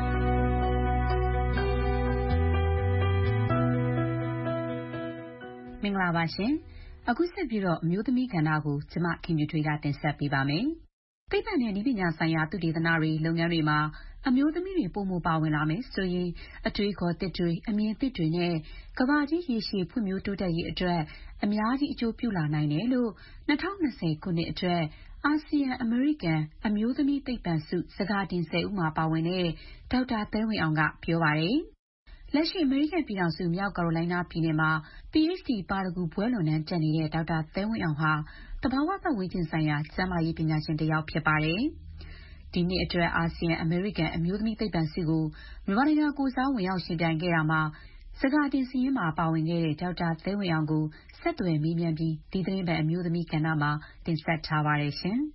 မင်္ဂလာပါရှင်။အခုဆက်ပြီးတော့အမျိုးသမီးကဏ္ဍကိုကျမခင်ဗျူထွေးကတင်ဆက်ပေးပါမယ်။သိပ္ပံနဲ့နည်းပညာဆိုင်ရာသုတေသနတွေလုပ်ငန်းတွေမှာအမျိုးသမီးတွေပိုမိုပါဝင်လာမယ်ဆိုရင်အတွေးခေါ်သစ်တွေအမြင်သစ်တွေနဲ့ကမ္ဘာကြီးရေရှည်ဖွံ့ဖြိုးတိုးတက်ရေးအတွက်အများကြီးအကျိုးပြုလာနိုင်တယ်လို့2020ခုနှစ်အတွက်အာဆီယံအမေရိကန်အမျိုးသမီးသိပ္ပံဆုစကာတင်10ဦးမှာပါဝင်တဲ့ဒေါက်တာသဲဝင်းအောင်ကပြောပါတယ်။လက်ရှိအမေရိကန်ပြည်ထောင်စုမြောက်ကယ်ရိုလိုင်းနားပြည်နယ်မှာ PhD ပါရဂူဘွဲ့လွန်တန်းတက်နေတဲ့ဒေါက်တာသဲဝင်းအောင်ဟာသဘာဝပတ်ဝန်းကျင်ဆိုင်ရာကျန်းမာရေးပညာရှင်တစ်ယောက်ဖြစ်ပါတယ်။ဒီနှစ်အတွက်အာဆီယံအမေရိကန်အမျိုးသမီးသိပ္ပံဆုကိုမြန်မာနိုင်ငံကိုစားဝင်ရောက်ရှင်ပြိုင်ခဲ့တာမှာစကာတင်စီရင်မှာပါဝင်ခဲ့တဲ့ဒေါက်တာသဲဝင်းအောင်ကိုဆက်သွယ်မေးမြန်းပြီးဒီသတင်းပတ်အမျိုးသမီးကဏ္ဍမှာတင်ဆက်ထားပါတယ်ရှင်။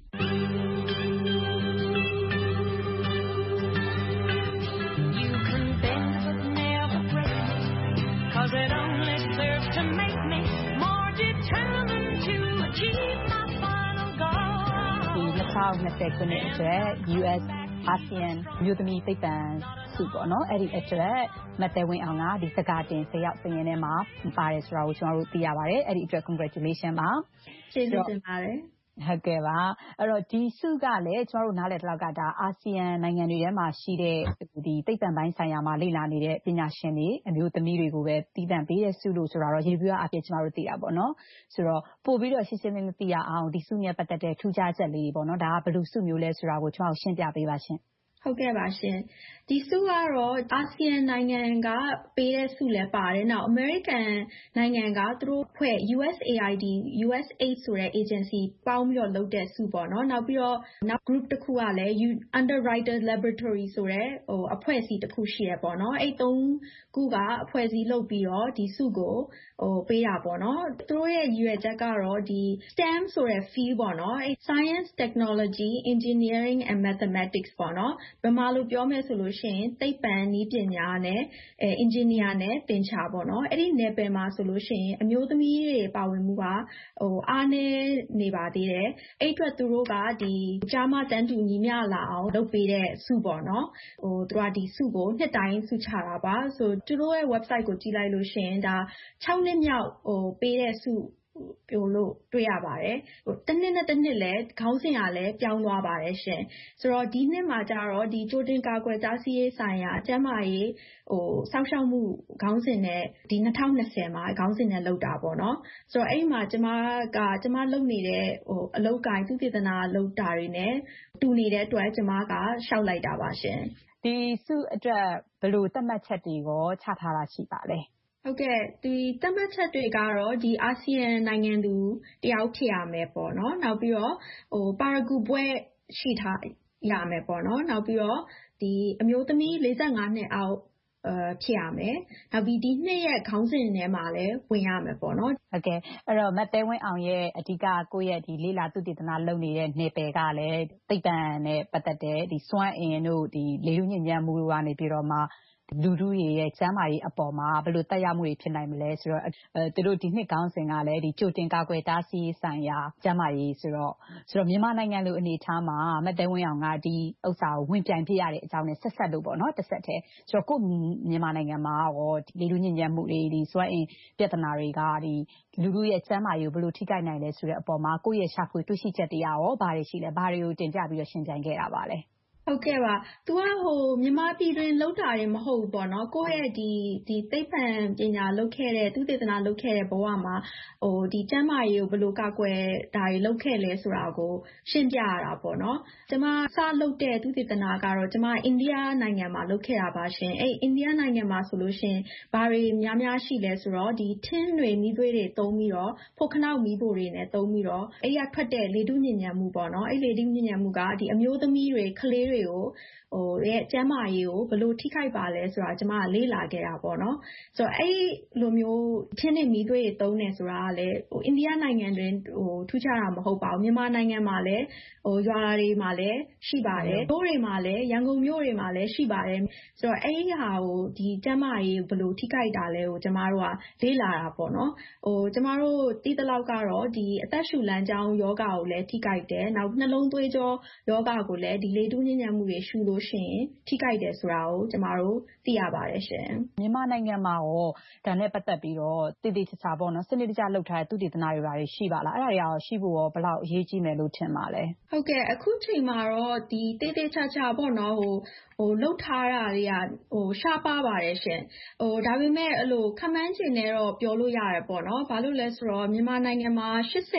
It only serves to make me more determined to achieve my final goal. 2020ခုနှစ်အတွက် US ASEAN မြို့သမီးသိပ္ပံဆုပေါ့နော်အဲ့ဒီအတွက်မတ်တဲဝင်းအောင်ကဒီစကာတင်10ယောက်စရင်ထဲမှာပါတယ်ဆိုတာကိုကျွန်တော်တို့သိရပါတယ်အဲ့ဒီအတွက် congratulation ပါကျေးဇူးတင်ပါတယ်ဟုတ်ကဲ့ပါအဲ့တော့ဒီဆုကလည်းကျွန်တော်တို့နားလည်တဲ့လောက်ကဒါအာဆီယံနိုင်ငံတွေထဲမှာရှိတဲ့ဒီသိပ္ပံပိုင်းဆိုင်ရာမှာလေ့လာနေတဲ့ပညာရှင်တွေအမျိုးသမီးတွေကိုပဲတည်တံ့ပေးတဲ့ဆုလို့ဆိုတော့ရေပြွားအပြည့်ကျွန်တော်တို့သိတာပေါ့နော်ဆိုတော့ပို့ပြီးတော့ရှင်းရှင်းလင်းလင်းသိရအောင်ဒီဆုနဲ့ပတ်သက်တဲ့ထူးခြားချက်လေးပေါ့နော်ဒါကဘယ်လိုဆုမျိုးလဲဆိုတာကိုကျွန်တော်ရှင်းပြပေးပါရှင်ဟုတ်ကဲ့ပါရှင်ဒီဆုကတော့အာဆီယံနိုင်ငံကပေးတဲ့ဆုလည်းပါတယ်နောက်အမေရိကန်နိုင်ငံကသူတို့ဖွဲ့ USAID USAID ဆိုတဲ့ agency ပေါင်းပြီးတော့လုပ်တဲ့ဆုပေါ့နော်နောက်ပြီးတော့နောက် group တစ်ခုကလည်း Underwriters Laboratory ဆိုတဲ့အဖွဲ့အစည်းတစ်ခုရှိရပေါ့နော်အဲ့သုံးခုကအဖွဲ့အစည်းလုပ်ပြီးတော့ဒီဆုကိုပေးတာပေါ့နော်သူတို့ရဲ့ရည်ရွယ်ချက်ကတော့ဒီ STEM ဆိုတဲ့ field ပေါ့နော် Science Technology Engineering and Mathematics ပေါ့နော်ဗမာလိုပြောမယ်ဆိုလို့ရှိရင်သိပ္ပံနည်းပညာနဲ့အင်ဂျင်နီယာနဲ့သင်္ချာပေါ့နော်အဲ့ဒီနယ်ပယ်မှာဆိုလို့ရှိရင်အမျိုးသမီးတွေပါဝင်မှုကအားနည်းနေပါသေးတယ်အဲ့အတွက်သူတို့ကဒီကျားမတန်းတူညီမျှလာအောင်လုပ်ပေးတဲ့စုပေါ့နော်သူတို့ကဒီစုကိုနှစ်တိုင်းစုချတာပါဆိုသူတို့ရဲ့ website ကိုကြည့်လိုက်လို့ရှိရင်ဒါ6နှစ်မြောက်ပေးတဲ့စုပြောလို့တွေ့ရပါတယ်တစ်နှစ်နဲ့တစ်နှစ်လည်းခေါင်းစဉ်ကလည်းပြောင်းသွားပါတယ်ရှင်ဆိုတော့ဒီနှစ်မှာကျတော့ဒီကြိုတင်ကာကွယ်တားဆီးရေးဆိုင်ရာကျန်းမာရေးစောင့်ရှောက်မှုခေါင်းစဉ်နဲ့ဒီ2020မှာခေါင်းစဉ်နဲ့လုပ်တာပေါ့နော်ဆိုတော့အဲ့ဒီမှာကျမလုပ်နေတဲ့အလုပ်ကိုင်သူတေသနာလုပ်တာတွေနဲ့တူနေတဲ့အတွက်ကျမကရှောက်လိုက်တာပါရှင်ဒီစုအတွက်ဘယ်လိုသတ်မှတ်ချက်တွေကိုချထားတာရှိပါလဲဟုတ်ကဲ့ဒီသတ်မှတ်ချက်တွေကတော့ဒီအာဆီယံနိုင်ငံသူတယောက်ဖြစ်ရမယ်ပေါ့နော်နောက်ပြီးတော့ပါရဂူပွဲရှိထားရမယ်ပေါ့နော်နောက်ပြီးတော့ဒီအမျိုးသမီး45နှစ်အောက်ဖြစ်ရမယ်နောက်ပြီးဒီနှစ်ရဲ့ခေါင်းစဉ်ထဲမှာလည်းဝင်ရမယ်ပေါ့နော်ဟုတ်ကဲ့အဲ့တော့မတ်သဲဝင်းအောင်ရဲ့အဓိကကိုယ့်ရဲ့ဒီလေးလာသုတေသနလုပ်နေတဲ့နယ်ပယ်ကလည်းသိပ္ပံနဲ့ပတ်သက်တဲ့ဒီစွမ်းအင်တို့ဒီလေထုညစ်ညမ်းမှုတို့ကနေပြီးတော့မှလူထုရဲ့ကျန်းမာရေးအပေါ်မှာဘယ်လိုတက်ရောက်မှုတွေဖြစ်နိုင်မလဲဆိုတော့သူတို့ဒီနှစ်ခေါင်းစဉ်ကလည်းဒီကြိုတင်ကာကွယ်တားဆီးရေးဆိုင်ရာကျန်းမာရေးဆိုတော့မြန်မာနိုင်ငံလိုအနေအထားမှာမတ်သဲဝင်းအောင်ကဒီဥစ္စာကိုဝင်ပြိုင်ဖြစ်ရတဲ့အကြောင်းနဲ့ဆက်လို့ပေါ့နော်တစ်ဆက်တည်းဆိုတော့ကိုမြန်မာနိုင်ငံမှာရောလေထုညစ်ညမ်းမှုတွေဒီစွမ်းအင်ပြဿနာတွေကဒီလူထုရဲ့ကျန်းမာရေးကိုဘယ်လိုထိခိုက်နိုင်လဲဆိုတဲ့အပေါ်မှာကိုယ့်ရဲ့ရှာဖွေတွေ့ရှိချက်တွေရောဘာတွေရှိလဲဘာတွေကိုတင်ပြပြီးတော့ရှင်းပြခဲ့တာပါလဲဟုတ်ကဲ့ပါ။ तू ကမြန်မာပြည်တွင်လောက်တာတွေမဟုတ်ဘူးပေါ့နော်။ကိုယ့်ရဲ့ဒီသိပ္ပံပညာလုပ်ခဲ့တဲ့သုတေသနလုပ်ခဲ့တဲ့ဘဝမှာဒီကျန်းမာရေးကိုဘယ်လိုကာကွယ်တာတွေလုပ်ခဲ့လဲဆိုတာကိုရှင်းပြရတာပေါ့နော်။ကျမစလုပ်တဲ့သုတေသနကတော့ကျမအိန္ဒိယနိုင်ငံမှာလုပ်ခဲ့တာပါရှင်။အဲ့အိန္ဒိယနိုင်ငံမှာဆိုလို့ရှိရင်ဘာတွေများရှိလဲဆိုတော့ဒီထင်းတွေမီးသွေးတွေသုံးပြီးတော့ဖိုခနောက်မီးဖိုတွေနဲ့သုံးပြီးတော့အဲ့ရထွက်တဲ့လေထုညစ်ညမ်းမှုပေါ့နော်။အဲ့လေထုညစ်ညမ်းမှုကဒီအမျိုးသမီးတွေကလေးတွေကိုရဲ့ကျန်းမာရေးကိုဘယ်လိုထိခိုက်ပါလဲဆိုတာကျမကလေ့လာခဲ့တာပေါ့နော်ဆိုတော့အဲ့လိုမျိုးထင်းနေမီးသွေးတွေသုံးနေဆိုတာကလည်းအိန္ဒိယနိုင်ငံတွင်ထူးခြားတာမဟုတ်ပါဘူးမြန်မာနိုင်ငံမှာလည်းရွာတွေမှာလည်းရှိပါတယ်မြို့တွေမှာလည်းရန်ကုန်မြို့တွေမှာလည်းရှိပါတယ်ဆိုတော့အဲ့ဒီဟာကိုဒီကျန်းမာရေးဘယ်လိုထိခိုက်တာလဲကိုကျမတို့ကလေ့လာတာပေါ့နော်ကျမတို့သိသလောက်ကတော့ဒီအသက်ရှူလမ်းကြောင်းယောဂကိုလည်းထိခိုက်တယ်နောက်နှလုံးသွေးကြောယောဂကိုလည်းဒီလေထုညစ်ညမ်းမှုတွေရှူလို့ရှိရင်ထိခိုက်တယ်ဆိုတာကိုကျမတို့သိရပါတယ်ရှင်မြန်မာနိုင်ငံမှာရောဒါနဲ့ပတ်သက်ပြီးတော့တည်တည်ချာချာပေါ့နော်စနစ်တကျလုပ်ထားတဲ့သုတေသနတွေရှိပါလားအဲ့ဒါတွေရောရှိဖို့ရောဘယ်လောက်အရေးကြီးမယ်လို့ထင်ပါလဲဟုတ်ကဲ့အခုချိန်မှာတော့ဒီတည်တည်ချာချာပေါ့နော်လုပ်ထားတာတွေကရှားပါပါတယ်ရှင်ဒါပေမဲ့အဲ့လိုခမန်းကျင်နဲ့တော့ပြောလို့ရတယ်ပေါ့နော်ဘာလို့လဲဆိုတော့မြန်မာနိုင်ငံမှာ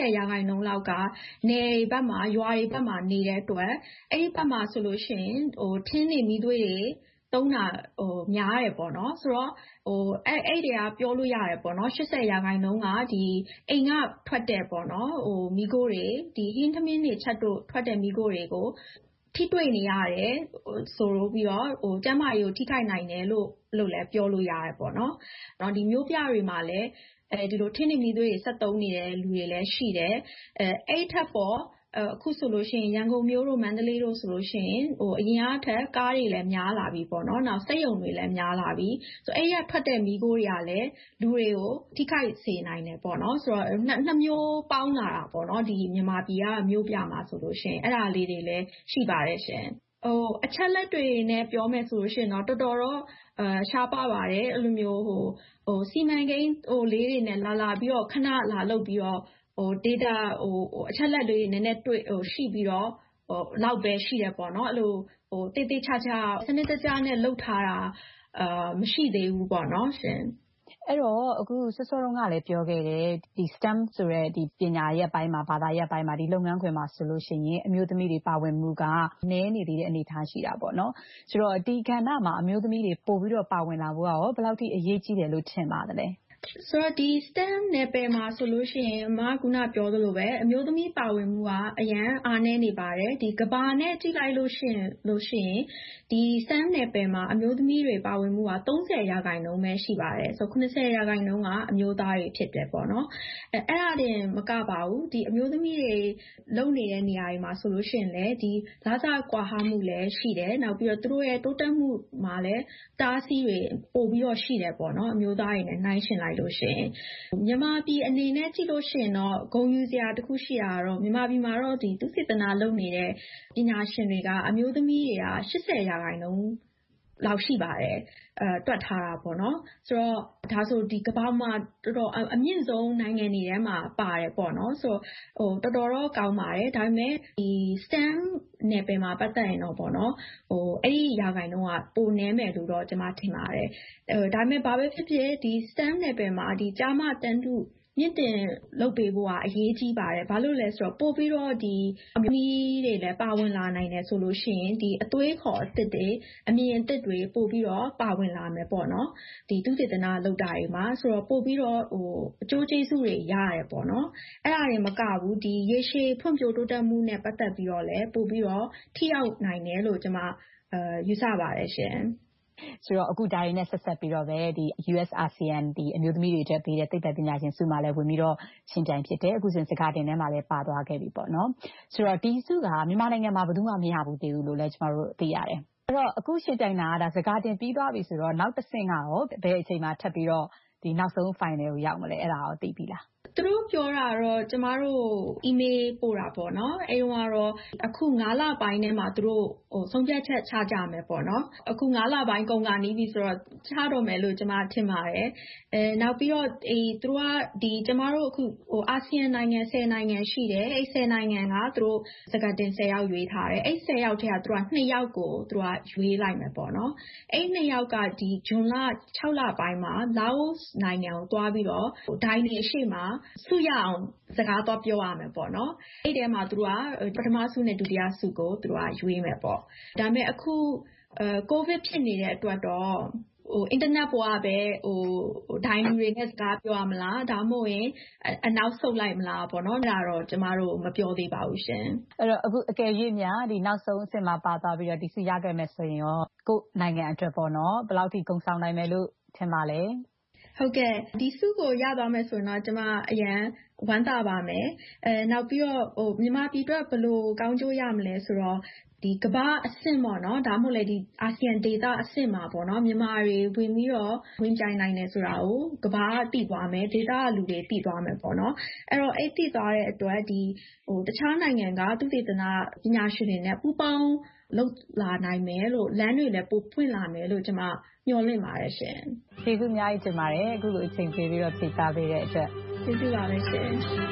80%လောက်ကနယ်ဘက်မှာရွာတွေဘက်မှာနေတဲ့အတွက်အဲ့ဒီဘက်မှာဆိုလို့ရှိရင်ထင်းနေမီးသွေးတွေသုံးတာများတယ်ပေါ့နော်ဆိုတော့အဲ့တွေကပြောလို့ရတယ်ပေါ့နော်80%ကဒီအိမ်ကထွက်တဲ့ပေါ့နော်မီးခိုးတွေဒီဟင်းသမင်းတွေချက်တို့ထွက်တဲ့မီးခိုးတွေကိုထိတွေ့နေရတယ်ဆိုပြီးတော့ကျန်းမာရေးကိုထိခိုက်နိုင်တယ်လို့လည်းပြောလို့ရတယ်ပေါ့နော်။ဒီမျိုးပြတွေမှာလည်းဒီလိုထင်းနေမီးသွေးတွေဆက်သုံးနေတဲ့လူတွေလည်းရှိတယ်။အဲ့ထက်ပေါ့အခုဆိုလို့ရှိရင်ရန်ကုန်မြို့တို့မန္တလေးတို့ဆိုလို့ရှိရင်အရင်ကထက်ကားတွေလည်းများလာပြီပေါ့နော်နောက်စက်ရုံတွေလည်းများလာပြီဆိုအဲ့ရထွက်တဲ့မီးခိုးတွေကလည်းလူတွေကိုထိခိုက်စေနိုင်တယ်ပေါ့နော်ဆိုတော့နှစ်မျိုးပေါင်းလာတာပေါ့နော်ဒီမြန်မာပြည်ကမြို့ပြမှာဆိုလို့ရှိရင်အဲ့ဒါလေးတွေလည်းရှိပါတယ်ရှင်အချက်လက်တွေနဲ့ပြောမယ်ဆိုလို့ရှိရင်တော့တော်တော့ရှားပါပါတယ်အဲ့လိုမျိုးစီမံကိန်းလေးတွေနဲ့လာပြီးတော့ခဏလာလုပ်ပြီးတော့data အချက်လက်လေးတွေနည်းနည်းတွေ့ရှိပြီးတော့လောက်ပဲရှိတယ်ပေါ့နော်အဲ့လိုတေးသေးချာချာစနစ်တကျနဲ့လုပ်ထားတာမရှိသေးဘူးပေါ့နော်ရှင်အဲ့တော့အခုစောစောတုန်းကလည်းပြောခဲ့တယ်ဒီ STEM ဆိုတဲ့ဒီပညာရပ်ပိုင်းမှာဘာသာရပ်ပိုင်းမှာဒီလုပ်ငန်းခွင်မှာဆိုလို့ရှိရင်အမျိုးသမီးတွေပါဝင်မှုကနည်းနေသေးတဲ့အနေအထားရှိတာပေါ့နော်ဆိုတော့ဒီကဏ္ဍမှာအမျိုးသမီးတွေပို့ပြီးတော့ပါဝင်လာဖို့ရောဘယ်လောက်ထိအရေးကြီးတယ်လို့ထင်ပါသလဲဆိုတော့ဒီ STEM နယ်ပယ်မှာဆိုလို့ရှိရင်အမကပြောသလိုပဲအမျိုးသမီးပါဝင်မှုကအရန်အားနည်းနေပါတယ်ဒီကဘာနဲ့ကြည့်လိုက်လို့ရှိရင်ဒီ STEM နယ်ပယ်မှာအမျိုးသမီးတွေပါဝင်မှုက30%ပဲရှိပါတယ်ဆို90%ကအမျိုးသားတွေဖြစ်တယ်ပေါ့နော်အဲ့ဒါတင်မကပါဘူးဒီအမျိုးသမီးတွေလုပ်နေတဲ့နေရာတွေမှာဆိုလို့ရှိရင်လည်းဒီလစာကွာဟမှုလည်းရှိတယ်နောက်ပြီးတော့သူတို့ရဲ့တိုးတက်မှုမှာလည်းတားဆီးတွေပို့ပြီးတော့ရှိတယ်ပေါ့နော်အမျိုးသားတွေနဲ့နှိုင်းယှဉ်လိုက်လို့ရှိရင်မြန်မာပြည်အနေနဲ့ကြည့်လို့ရှိရင်တော့ဂုဏ်ယူစရာတစ်ခုရှိတာကတော့မြန်မာပြည်မှာတော့ဒီသုတေသနလုပ်နေတဲ့ပညာရှင်တွေကအမျိုးသမီးတွေက80%လောက်ရှိပါတယ်တွက်ထားတာပေါ့နော်ဆိုတော့ဒါဆိုဒီကမ္ဘာမှာတော်တော်အမြင့်ဆုံးနိုင်ငံတွေထဲမှာပါတယ်ပေါ့နော်ဆိုတော့တော်တော်ကောင်းပါတယ်ဒါပေမဲ့ဒီ STEM နယ်ပယ်မှာပတ်သက်ရင်တော့ပေါ့နော်အဲ့ဒီရာခိုင်နှုန်းကပိုနည်းမယ်လို့တော့ကျွန်မထင်ပါတယ်ဒါပေမဲ့ဘာပဲဖြစ်ဖြစ်ဒီ STEM နယ်ပယ်မှာဒီကျာမတန်းတူမြင့်တင်လုပ်ပေးဖို့ကအရေးကြီးပါတယ်။ဘာလို့လဲဆိုတော့ပို့ပြီးတော့ဒီအမျိုးသမီးတွေလည်းပါဝင်လာနိုင်တယ်ဆိုလို့ရှိရင်ဒီအသွေးခေါ်အသစ်တွေအမြင်အသစ်တွေပို့ပြီးတော့ပါဝင်လာမယ်ပေါ့နော်။ဒီသုတေသနလုပ်တာတွေမှာဆိုတော့ပို့ပြီးတော့အကျိုးကျေးဇူးတွေရတယ်ပေါ့နော်။အဲ့ဒါတွေမကဘူးဒီရေရှည်ဖွံ့ဖြိုးတိုးတက်မှုနဲ့ပတ်သက်ပြီးတော့လည်းပို့ပြီးတော့ထိရောက်နိုင်တယ်လို့ကျွန်မယူဆပါတယ်ရှင်။ဆိုတော့အခုဒါတွေနဲ့ဆက်ဆက်ပြီးတော့ပဲဒီ US ASEAN ဒီအမျိုးသမီးတွေအတွက်ပေးတဲ့သိပ္ပံပညာရှင်စုမှာလည်းဝင်ပြီးတော့ရှင်ပြိုင်ဖြစ်တယ်အခုစဉ်စကားတင်ထဲမှာလည်းပါသွားခဲ့ပြီပေါ့နော်ဆိုတော့ဒီစုကမြန်မာနိုင်ငံမှာဘယ်သူမှမရဘူးသေးဘူးလို့လည်းကျွန်တော်တို့သိရတယ်အဲ့တော့အခုရှင်ပြိုင်တာကဒါစကားတင်ပြီးသွားပြီဆိုတော့နောက်တစ်ဆင့်ကရောဘယ်အချိန်မှထပ်ပြီးတော့ဒီနောက်ဆုံး final ကိုရောက်မလဲအဲ့ဒါရောသိပြီလားသူတို့ပြောတာတော့ကျမတို့ email ပို့တာပေါ့နော်အဲ့တော့ကတော့အခု9လပိုင်းထဲမှာသူတို့ဆုံးဖြတ်ချက်ချကြမယ်ပေါ့နော်အခု9လပိုင်းကုန်ကနေပြီဆိုတော့ချတော့မယ်လို့ကျမထင်ပါတယ်နောက်ပြီးတော့သူတို့ကဒီကျမတို့အခုအာဆီယံနိုင်ငံ10နိုင်ငံရှိတယ်အဲ့10နိုင်ငံကသူတို့စကားတင်10ယောက်ရွေးထားတယ်အဲ့10ယောက်ထဲကသူက2ယောက်ကိုသူကရွေးလိုက်မယ်ပေါ့နော်အဲ့2ယောက်ကဒီဇွန်လ6လပိုင်းမှာလာအိုနိုင်ငံကိုတွားပြီးတော့ဒိုင်းနေရှိမှာစုရအောင်စကားတော့ပြောရမယ်ပေါ့နော်အဲ့ထဲမှာသူတို့ကပထမစုနဲ့ဒုတိယစုကိုသူတို့ကရွေးမယ်ပေါ့ဒါပေမဲ့အခုကိုဗစ်ဖြစ်နေတဲ့အတွက်တော့အင်တာနက်ပေါ်ကပဲဒိုင်းလူတွေနဲ့စကားပြောရမလားဒါမှမဟုတ်ရင်အနောက်ဆုတ်လိုက်မလားပေါ့နော်ဒါတော့ကျမတို့မပြောသေးပါဘူးရှင်အဲ့တော့အခုအကယ်၍များဒီနောက်ဆုံးအဆင့်မှာပါသွားပြီးတော့ဒီစုရခဲ့မယ်ဆိုရင်ရောကိုယ်နိုင်ငံအတွက်ပေါ့နော်ဘယ်လောက်ထိဂုဏ်ဆောင်နိုင်မယ်လို့ထင်ပါလဲဟုတ်ကဲ့ဒီစုကိုရသွားမယ်ဆိုရင်တော့ကျမအရန်ဝမ်းသာပါမယ်နောက်ပြီးတော့မြန်မာပြည်အတွက်ဘယ်လိုကောင်းကျိုးရမလဲဆိုတော့ဒီကမ္ဘာအဆင့်ပေါ့နော်ဒါမှမဟုတ်လေဒီအာဆီယံဒေသအဆင့်မှာပေါ့နော်မြန်မာတွေဝင်ပြီးတော့ဝင်ပြိုင်နိုင်တယ်ဆိုတာကိုကမ္ဘာကသိသွားမယ်ဒေသကလူတွေသိသွားမယ်ပေါ့နော်အဲ့တော့အဲ့သိသွားတဲ့အတွက်ဒီတခြားနိုင်ငံကသုတေသနပညာရှင်တွေနဲ့ပူးပေါင်းလုပ်လာနိုင်မယ်လို့လမ်းတွေလည်းပိုဖွင့်လာမယ်လို့ကျွန်မမျှော်လင့်ပါတယ်ရှင်ကျေးဇူးအများကြီးတင်ပါတယ်အခုလိုအချိန်ပေးပြီးတော့ဖြေကြားပေးတဲ့အတွက်ကျေးဇူးပါပဲရှင်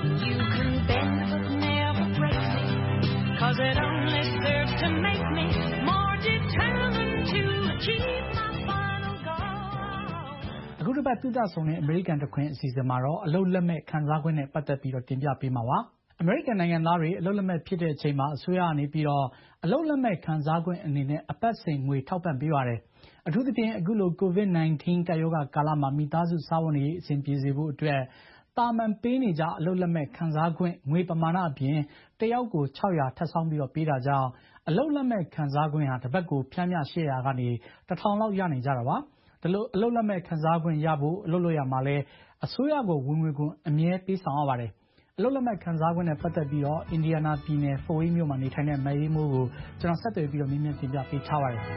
Cause it only serves to make me more determined to achieve my final goal အခုတစ်ပတ်ပြုသဆောင်တဲ့အမေရိကန်တခွင်အစီအစဉ်မှာတော့အလုပ်လက်မဲ့ခံစားခွင့်နဲ့ပတ်သက်ပြီးတော့တင်ပြပေးမှာပါအမေရိကန်နိုင်ငံသားတွေအလုပ်လက်မဲ့ဖြစ်တဲ့အချိန်မှာအစိုးရကနေပြီးတော့အလုပ်လက်မဲ့ခံစားခွင့်အနေနဲ့အပတ်စဉ်ငွေထောက်ပံ့ပေးပါတယ်အထူးသဖြင့်အခုလို COVID-19 ကပ်ရောဂါကာလမှာမိသားစုစားဝတ်နေရေးအဆင်ပြေစေဖို့အတွက်တာမန်ပေးနေကြအလုပ်လက်မဲ့ခံစားခွင့်ငွေပမာဏအပြင်တယောက်ကို600ထပ်ဆောင်ပြီးတော့ပေးတာကြောင့်အလုပ်လက်မဲ့ခံစားခွင့်ဟာတစ်ပတ်ကိုဖြန်းမျှ800ကနေ1000လောက်ရနေကြတာပါဒီလိုအလုပ်လက်မဲ့ခံစားခွင့်ရဖို့အလုပ်လုပ်ရမှာလဲအစိုးရကိုဝင်ငွေခွန်အမြဲပေးဆောင်ရပါတယ်အလုပ်လက်မဲ့ခံစားခွင့်နဲ့ပတ်သက်ပြီးတော့အင်ဒီယာနာပြည်နယ်ဖိုဝိတ်မြို့မှာနေထိုင်တဲ့မအေးမိုးကိုကျွန်တော်ဆက်သွယ်ပြီးတော့မြင်တင်ပြပေးထားပါတယ်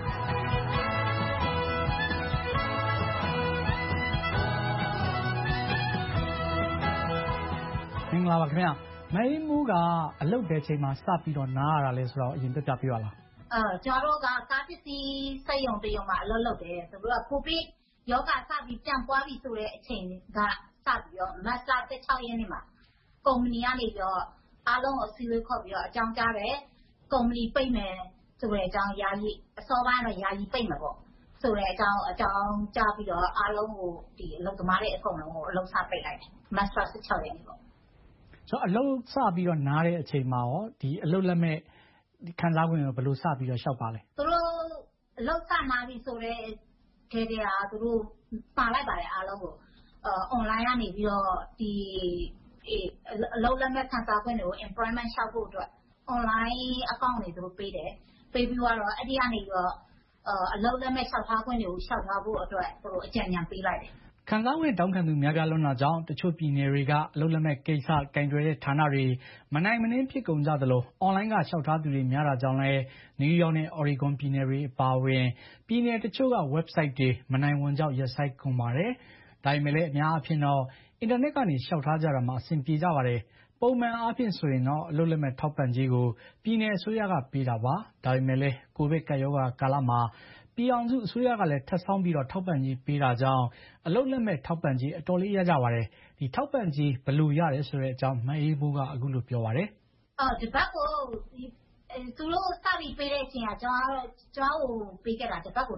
မင်္ဂလာပါခင်ဗျာမအေးမိုးကအလုပ်တဲ့ချိန်မှာစပြီးတော့နားရတာလဲဆိုတော့အရင်ပြပြပေးပါလားကျွန်တော်တို့ကကားပစ္စည်းစက်ရုံတရုံမှာအလုပ်လုပ်တယ်ဆိုတော့ကိုဗစ်ရောဂါစပြီးပြန်ပွားပြီဆိုတဲ့အချိန်ကစပြီးတော့မတ်လ16ရက်နေ့မှာကုမ္ပဏီကနေပြီးတော့အားလုံးကိုစီဝေးခေါ်ပြီးတော့အကြောင်းကြားတယ်ကုမ္ပဏီပိတ်မယ်ဆိုတဲ့အကြောင်းယာယီအစောပိုင်းတော့ယာယီပိတ်မှာပေါ့ဆိုတဲ့အကြောင်းကြားပြီးတော့အားလုံးကိုဒီအလုပ်သမားတွေအကုန်လုံးကိုအလုပ်စပိတ်လိုက်တယ်မတ်လ16ရက်နေ့ပေါ့ဆိုတော့အလုပ်စပြီးတော့နားတဲ့အချိန်မှာရောဒီအလုပ်လက်မဲ့ခံစားခွင့်ကိုဘယ်လိုစပြီးတော့ရှောက်ပါလဲသူတို့အလုပ်စနားပြီဆိုတဲ့ခေတ္တကသူတို့ပါလိုက်ပါတယ်အားလုံးကို online ကနေပြီးတော့ဒီအလုပ်လက်မဲ့ခံစားခွင့်တွေကို employment လျှောက်ဖို့အတွက် online account တွေသူတို့ပေးတယ်ပေးပြီးတော့အဲ့ဒီကနေပြီးတော့အလုပ်လက်မဲ့လျှောက်ထားခွင့်တွေကိုလျှောက်ထားဖို့အတွက်သူတို့အကြံဉာဏ်ပေးလိုက်တယ်ခံစားခွင့်တောင်းခံသူများပြားလွန်းတာကြောင့်တချို့ပြည်နယ်တွေကအလုပ်လက်မဲ့ကိစ္စကင်တွယ်တဲ့ဌာနတွေမနိုင်မနှင်းဖြစ်ကုန်ကြသလိုအွန်လိုင်းကလျှောက်ထားသူတွေများတာကြောင့်လည်းနယူးယောက်နဲ့အော်ရီဂွန်ပြည်နယ်တွေအပါအဝင်ပြည်နယ်တချို့က website တွေမနိုင်ဝန်ကြောင့်ရပ်ဆိုင်းကုန်ပါတယ်။ဒါပေမဲ့လည်းအများအပြားတော့အင်တာနက်ကနေလျှောက်ထားကြတာမှာအဆင်ပြေကြပါတယ်။ပုံမှန်အားဖြင့်ဆိုရင်တော့အလုပ်လက်မဲ့ထောက်ပံ့ကြေးကိုပြည်နယ်အစိုးရကပေးတာပါ။ဒါပေမဲ့လည်းကိုဗစ်ကပ်ရောဂါကာလမှာပြည်အောင်စုအစိုးရကလည်းထပ်ဆောင်းပြီးတော့ထောက်ပံ့ကြေးပေးတာကြောင့်အလုပ်လက်မဲ့ထောက်ပံ့ကြေးအတော်လေးရကြပါတယ်။ဒီထောက်ပံ့ကြေးဘယ်လိုရတယ်ဆိုတဲ့အကြောင်းမအေးမိုးကအခုလိုပြောပါတယ်။ဒီဘက်ကိုသူတို့စပြီးပေးတဲ့အချိန်ကကျွန်တော်ပေးခဲ့တာဒီဘက်ကို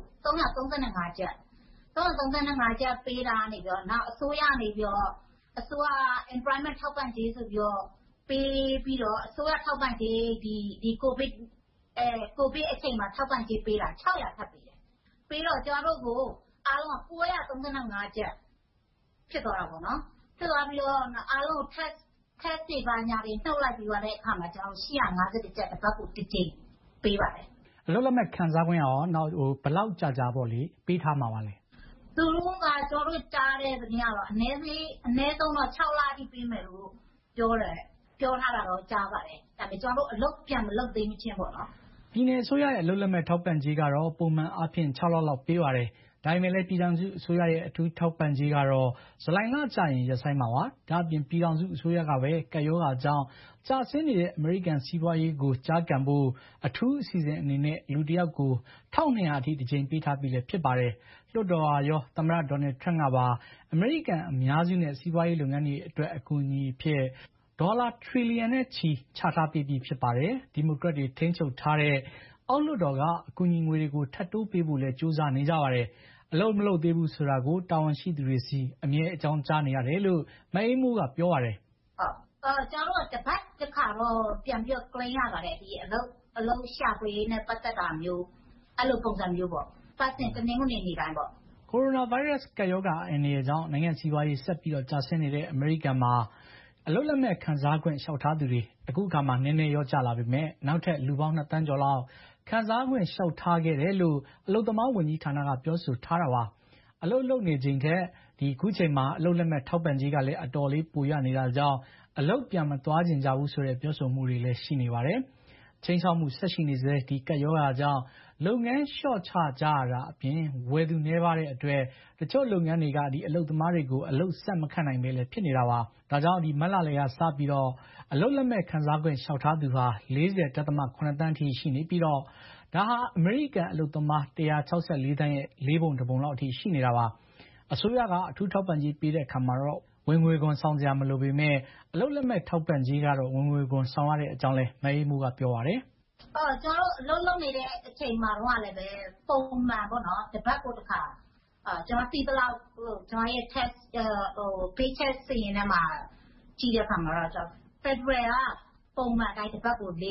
335ကျပ်335ကျပ်ပေးတာနေပြီးတော့နောက်အစိုးရနေပြီးတော့အစိုးရ employment ထောက်ပံ့ကြေးဆိုပြီးတော့ပေးပြီးတော့အစိုးရထောက်ပံ့ကြေးဒီကိုဗစ်အချိန်မှာထောက်ပံ့ကြေးပေးတာ600ထပ်ပေးတယ်ပေးတော့ကျွန်တော်တို့ကိုအားလုံးက935ကျပ်ဖြစ်သွားတာပေါ့နော်ဖြစ်သွားပြီးတော့အားလုံး test တွေပါညာတွေနှုတ်လိုက်ပြီးတော့တဲ့အခါမှာကျွန်တော်850ကျပ်တစ်ပတ်ကိုတစ်ကြိမ်ပေးပါတယ်အလုပ်လက်မဲ့ခံစားခွင့်ရောနောက်ဘယ်လောက်ကြာပေါ့လေပေးထားမှာပါလဲသူတို့ကကျွန်တော်တို့ကြားတဲ့သတင်းကတော့အနည်းဆုံးတော့6လအထိပေးမယ်လို့ပြောထားတာတော့ကြားပါတယ်ဒါပေမဲ့ကျွန်တော်တို့အလုပ်ပြန်မလုပ်သေးမချင်းပေါ့နော်ပြည်နယ်အစိုးရရဲ့အလုပ်လက်မဲ့ထောက်ပံ့ကြေးကတော့ပုံမှန်အားဖြင့်6လလောက်ပေးပါတယ်။ဒါပေမဲ့လည်းပြည်ထောင်စုအစိုးရရဲ့အထူးထောက်ပံ့ကြေးကတော့ဇူလိုင်လကြာရင်ရပ်ဆိုင်းမှာပါ။ဒါ့အပြင်ပြည်ထောင်စုအစိုးရကပဲကပ်ရောဂါကြောင့်ကျဆင်းနေတဲ့အမေရိကန်စီးပွားရေးကိုကြားကန်ဖို့အထူးအစီအစဉ်အနေနဲ့လူတစ်ယောက်ကို1200အထိတစ်ကြိမ်ပေးထားပြီးလည်းဖြစ်ပါတယ်။လွှတ်တော်ဟာရောသမ္မတဒေါ်နယ်ထရန့်ကပါအမေရိကန်အများစုနဲ့စီးပွားရေးလုပ်ငန်းတွေအတွက်အကူအညီဖြစ်ဒေါ်လာထရီလီယံနဲ့ချီချထားပေးပြီးဖြစ်ပါတယ်။ဒီမိုကရက်တွေထိန်းချုပ်ထားတဲ့အောက်လွှတ်တော်ကအကူအညီငွေတွေကိုထပ်တိုးပေးဖို့လည်းကြိုးစားနေကြပါတယ်။အလုပ်မလုပ်သေးဘူးဆိုတာကိုတာဝန်ရှိသူတွေစီအမြဲအကြောင်းကြားနေရတယ်လို့မအေးမိုးကပြောပါတယ်။ကျွန်တော်တို့တစ်ပတ်တစ်ခါတော့ပြန်ပြီး claim ရပါတယ်ဒီအလုပ်ရှာဖွေရေးနဲ့ပတ်သက်တာမျိုးအဲ့လိုပုံစံမျိုးပေါ့။ပတ်စင်တင်းငွေနေတိုင်းပေါ့။ကိုရိုနာဗိုင်းရပ်စ်ကပ်ရောဂါအန္တရာယ်ကြောင့်နိုင်ငံစီးပွားရေးဆက်ပြီးတော့ကျဆင်းနေတဲ့အမေရိကန်မှာအလုပ်လက်မဲ့ခံစားခွင့်လျှောက်ထားသူတွေအခုအခါမှာနည်းနည်းရောကျလာပေမဲ့နောက်ထပ်လူပေါင်း2တန်းကျော်လောက်ခံစားခွင့်လျှောက်ထားခဲ့တယ်လို့အလုပ်သမားဝန်ကြီးဌာနကပြောဆိုထားတာပါအလုပ်လုပ်နေချိန်ထက်ဒီခုချိန်မှာအလုပ်လက်မဲ့ထောက်ပံ့ကြေးကလည်းအတော်လေးပိုရနေတာကြောင့်အလုပ်ပြန်မသွားကြဘူးဆိုတဲ့ပြောဆိုမှုတွေလည်းရှိနေပါတယ်ချိန်ချောက်မှုဆက်ရှိနေစေဒီကပ်ရောဂါကြောင့်လုပ်ငန်းလျှော့ချကြရတာအပြင်ဝယ်သူနှဲပါတဲ့အတွက်တချို့လုပ်ငန်းတွေကဒီအလုပ်သမားတွေကိုအလုပ်ဆက်မခန့်နိုင်ပဲလည်းဖြစ်နေတာပါဒါကြောင့်ဒီမတ်လလယ်ကစပြီးတော့အလုပ်လက်မဲ့ခံစားခွင့်လျှောက်ထားသူဟာ40.8တန်းထိရှိနေပြီးတော့ဒါဟာအမေရိကန်အလုပ်သမား164တန်းရဲ့၄ပုံတစ်ပုံလောက်အထိရှိနေတာပါအစိုးရကအထူးထောက်ပံ့ကြေးပေးတဲ့အခါမှာတော့ဝင်ငွေခွန်ဆောင်စရာမလိုပေမဲ့အလုပ်လက်မဲ့ထောက်ပံ့ကြေးကတော့ဝင်ငွေခွန်ဆောင်ရတဲ့အကြောင်းလဲမအေးမိုးကပြောပါတယ်ကျွန်တော်တို့အလုပ်လုပ်နေတဲ့အချိန်မှာတော့လည်းပဲပုံမှန်ပေါ့နော်တစ်ပတ်ကိုတစ်ခါကျွန်တော်သိသလောက်ကျွန်တော်ရဲ့ test paycheck စီရင်ထဲမှာကြည့်တဲ့အခါမှာတော့Federal ကပုံမှန်တိုင်းတစ်ပတ်ကို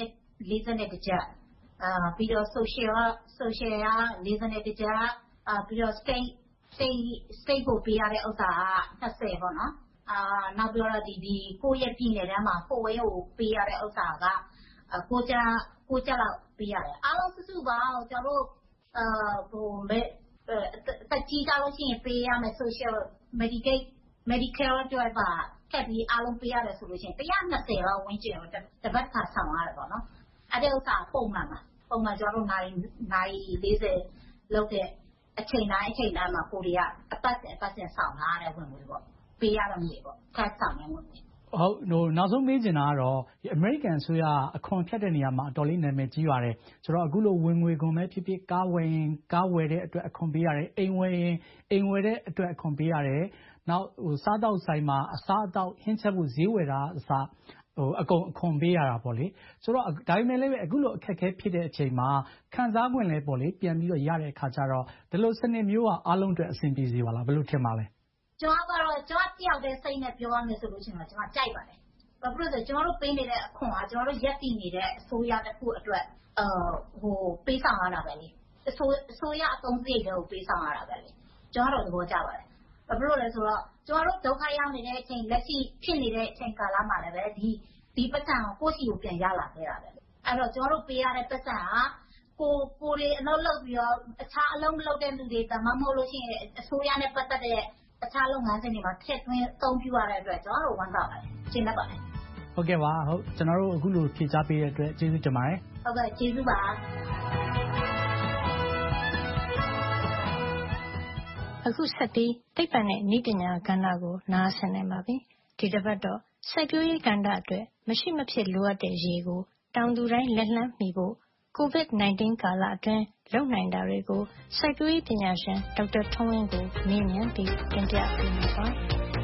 40ကျပ်ပြီးတော့ social က40ကျပ်ပြီးတော့ state ကိုပေးရတဲ့ဥစ္စာက20ပေါ့နော်နောက်ပြီးတော့ဒီကိုယ့်ရဲ့ပြည်နယ်ထဲမှာကိုယ်ဝင်းကိုပေးရတဲ့ဥစ္စာက9ကျပ်လောက်ပေးရတယ်အားလုံးစုစုပေါင်းကျွန်တော်တို့တက်ကြီးကြလို့ရှိရင်ပေးရမယ် social Medicare အတွက်ပါထပ်ပြီးအားလုံးပေးရတယ်ဆိုလို့ရှိရင်120လောက်ဝန်းကျင်ကိုတစ်ပတ်ခါဆောင်ရတယ်ပေါ့နော်အဲ့ဒီဥစ္စာပုံမှန်ကျွန်တော်တို့နိုင်40လောက်တဲ့အချိန်တိုင်းမှာကိုတွေကအပတ်စဉ်ဆောင်ထားရတဲ့ဝင်ငွေပေါ့ပေးရတဲ့ငွေပေါ့ထပ်ဆောင်ရဝင်ငွေဟုတ်နောက်ဆုံးမေးချင်တာကတော့အမေရိကန်အစိုးရအခွန်ဖြတ်တဲ့နေရာမှာအတော်လေးနာမည်ကြီးပါတယ်ဆိုတော့အခုလိုဝင်ငွေခွန်ပဲဖြစ်ဖြစ်ကားဝယ်ရင်ကားဝယ်တဲ့အတွက်အခွန်ပေးရတယ်အိမ်ဝယ်ရင်အိမ်ဝယ်တဲ့အတွက်အခွန်ပေးရတယ်နောက်စားတောက်ဆိုင်မှာအစားအသောက်ဟင်းချက်ဖို့ဈေးဝယ်တာအစားအကုန်အခွန်ပေးရတာပေါ့လေဆိုတော့ဒါပေမဲ့လည်းအခုလိုအခက်အခဲဖြစ်တဲ့အချိန်မှာခံစား권လဲပေါ့လေပြန်ပြီးတော့ရတဲ့အခါကျတော့ဒီလိုစနစ်မျိုးကအားလုံးအတွက်အဆင်ပြေစေပါလားဘယ်လိုထင်ပါလဲကျွန်တော်တယောက်တည်းစိတ်နဲ့ပြောရမယ်ဆိုလို့ရှိရင်ကျွန်တော်ကြိုက်ပါတယ်ဘာဖြစ်လို့လဲဆိုကျွန်တော်တို့ပေးနေတဲ့အခွန်ကကျွန်တော်တို့ရက်တည်နေတဲ့အစိုးရတစ်ခုအတွက်ပေးဆောင်ရတာပဲလေအစိုးရအသုံးစရိတ်တွေကိုပေးဆောင်ရတာပဲလေကျွန်တော်တို့သဘောကျပါတယ်ဘာဖြစ်လို့လဲဆိုတော့ကျမတို့ဒုက္ခရောက်နေတဲ့အချိန်လက်ရှိဖြစ်နေတဲ့အချိန်ကာလမှာလည်းပဲဒီပတ်စံကိုကိုယ့်စီကိုပြန်ရလာခဲ့တာပဲအဲ့တော့ကျမတို့ပေးရတဲ့ပတ်စံကကိုတွေအလုပ်လုပ်ပြီးတော့အခြားအလုပ်မလုပ်တဲ့လူတွေဒါမှမဟုတ်လို့ရှိရင်အစိုးရနဲ့ပတ်သက်တဲ့အခြားလုပ်ငန်းစဉ်တွေမှာထည့်သွင်းအသုံးပြုရတဲ့အတွက်ကျမတို့ဝမ်းသာပါတယ်ရှင်းတတ်ပါတယ်ဟုတ်ကဲ့ပါဟုတ်ကျွန်တော်တို့အခုလိုဖြေကြားပေးတဲ့အတွက်ကျေးဇူးတင်ပါတယ်ဟုတ်ကဲ့ကျေးဇူးပါအခုဆက်ပြီးသိပ္ပံနဲ့နည်းပညာကဏ္ဍကိုနားဆင်နိုင်ပါပြီဒီတစ်ပတ်တော့စိုက်ပျိုးရေးကဏ္ဍအတွက်မရှိမဖြစ်လိုအပ်တဲ့ရေကိုတောင်သူတိုင်းလက်လှမ်းမီဖို့ COVID-19 ကာလအတွင်းလုပ်နိုင်တာတွေကိုစိုက်ပျိုးရေးပညာရှင်ဒေါက်တာထွန်းဝင်းကိုမေးမြန်းပြီးတင်ပြပေးမှာပါ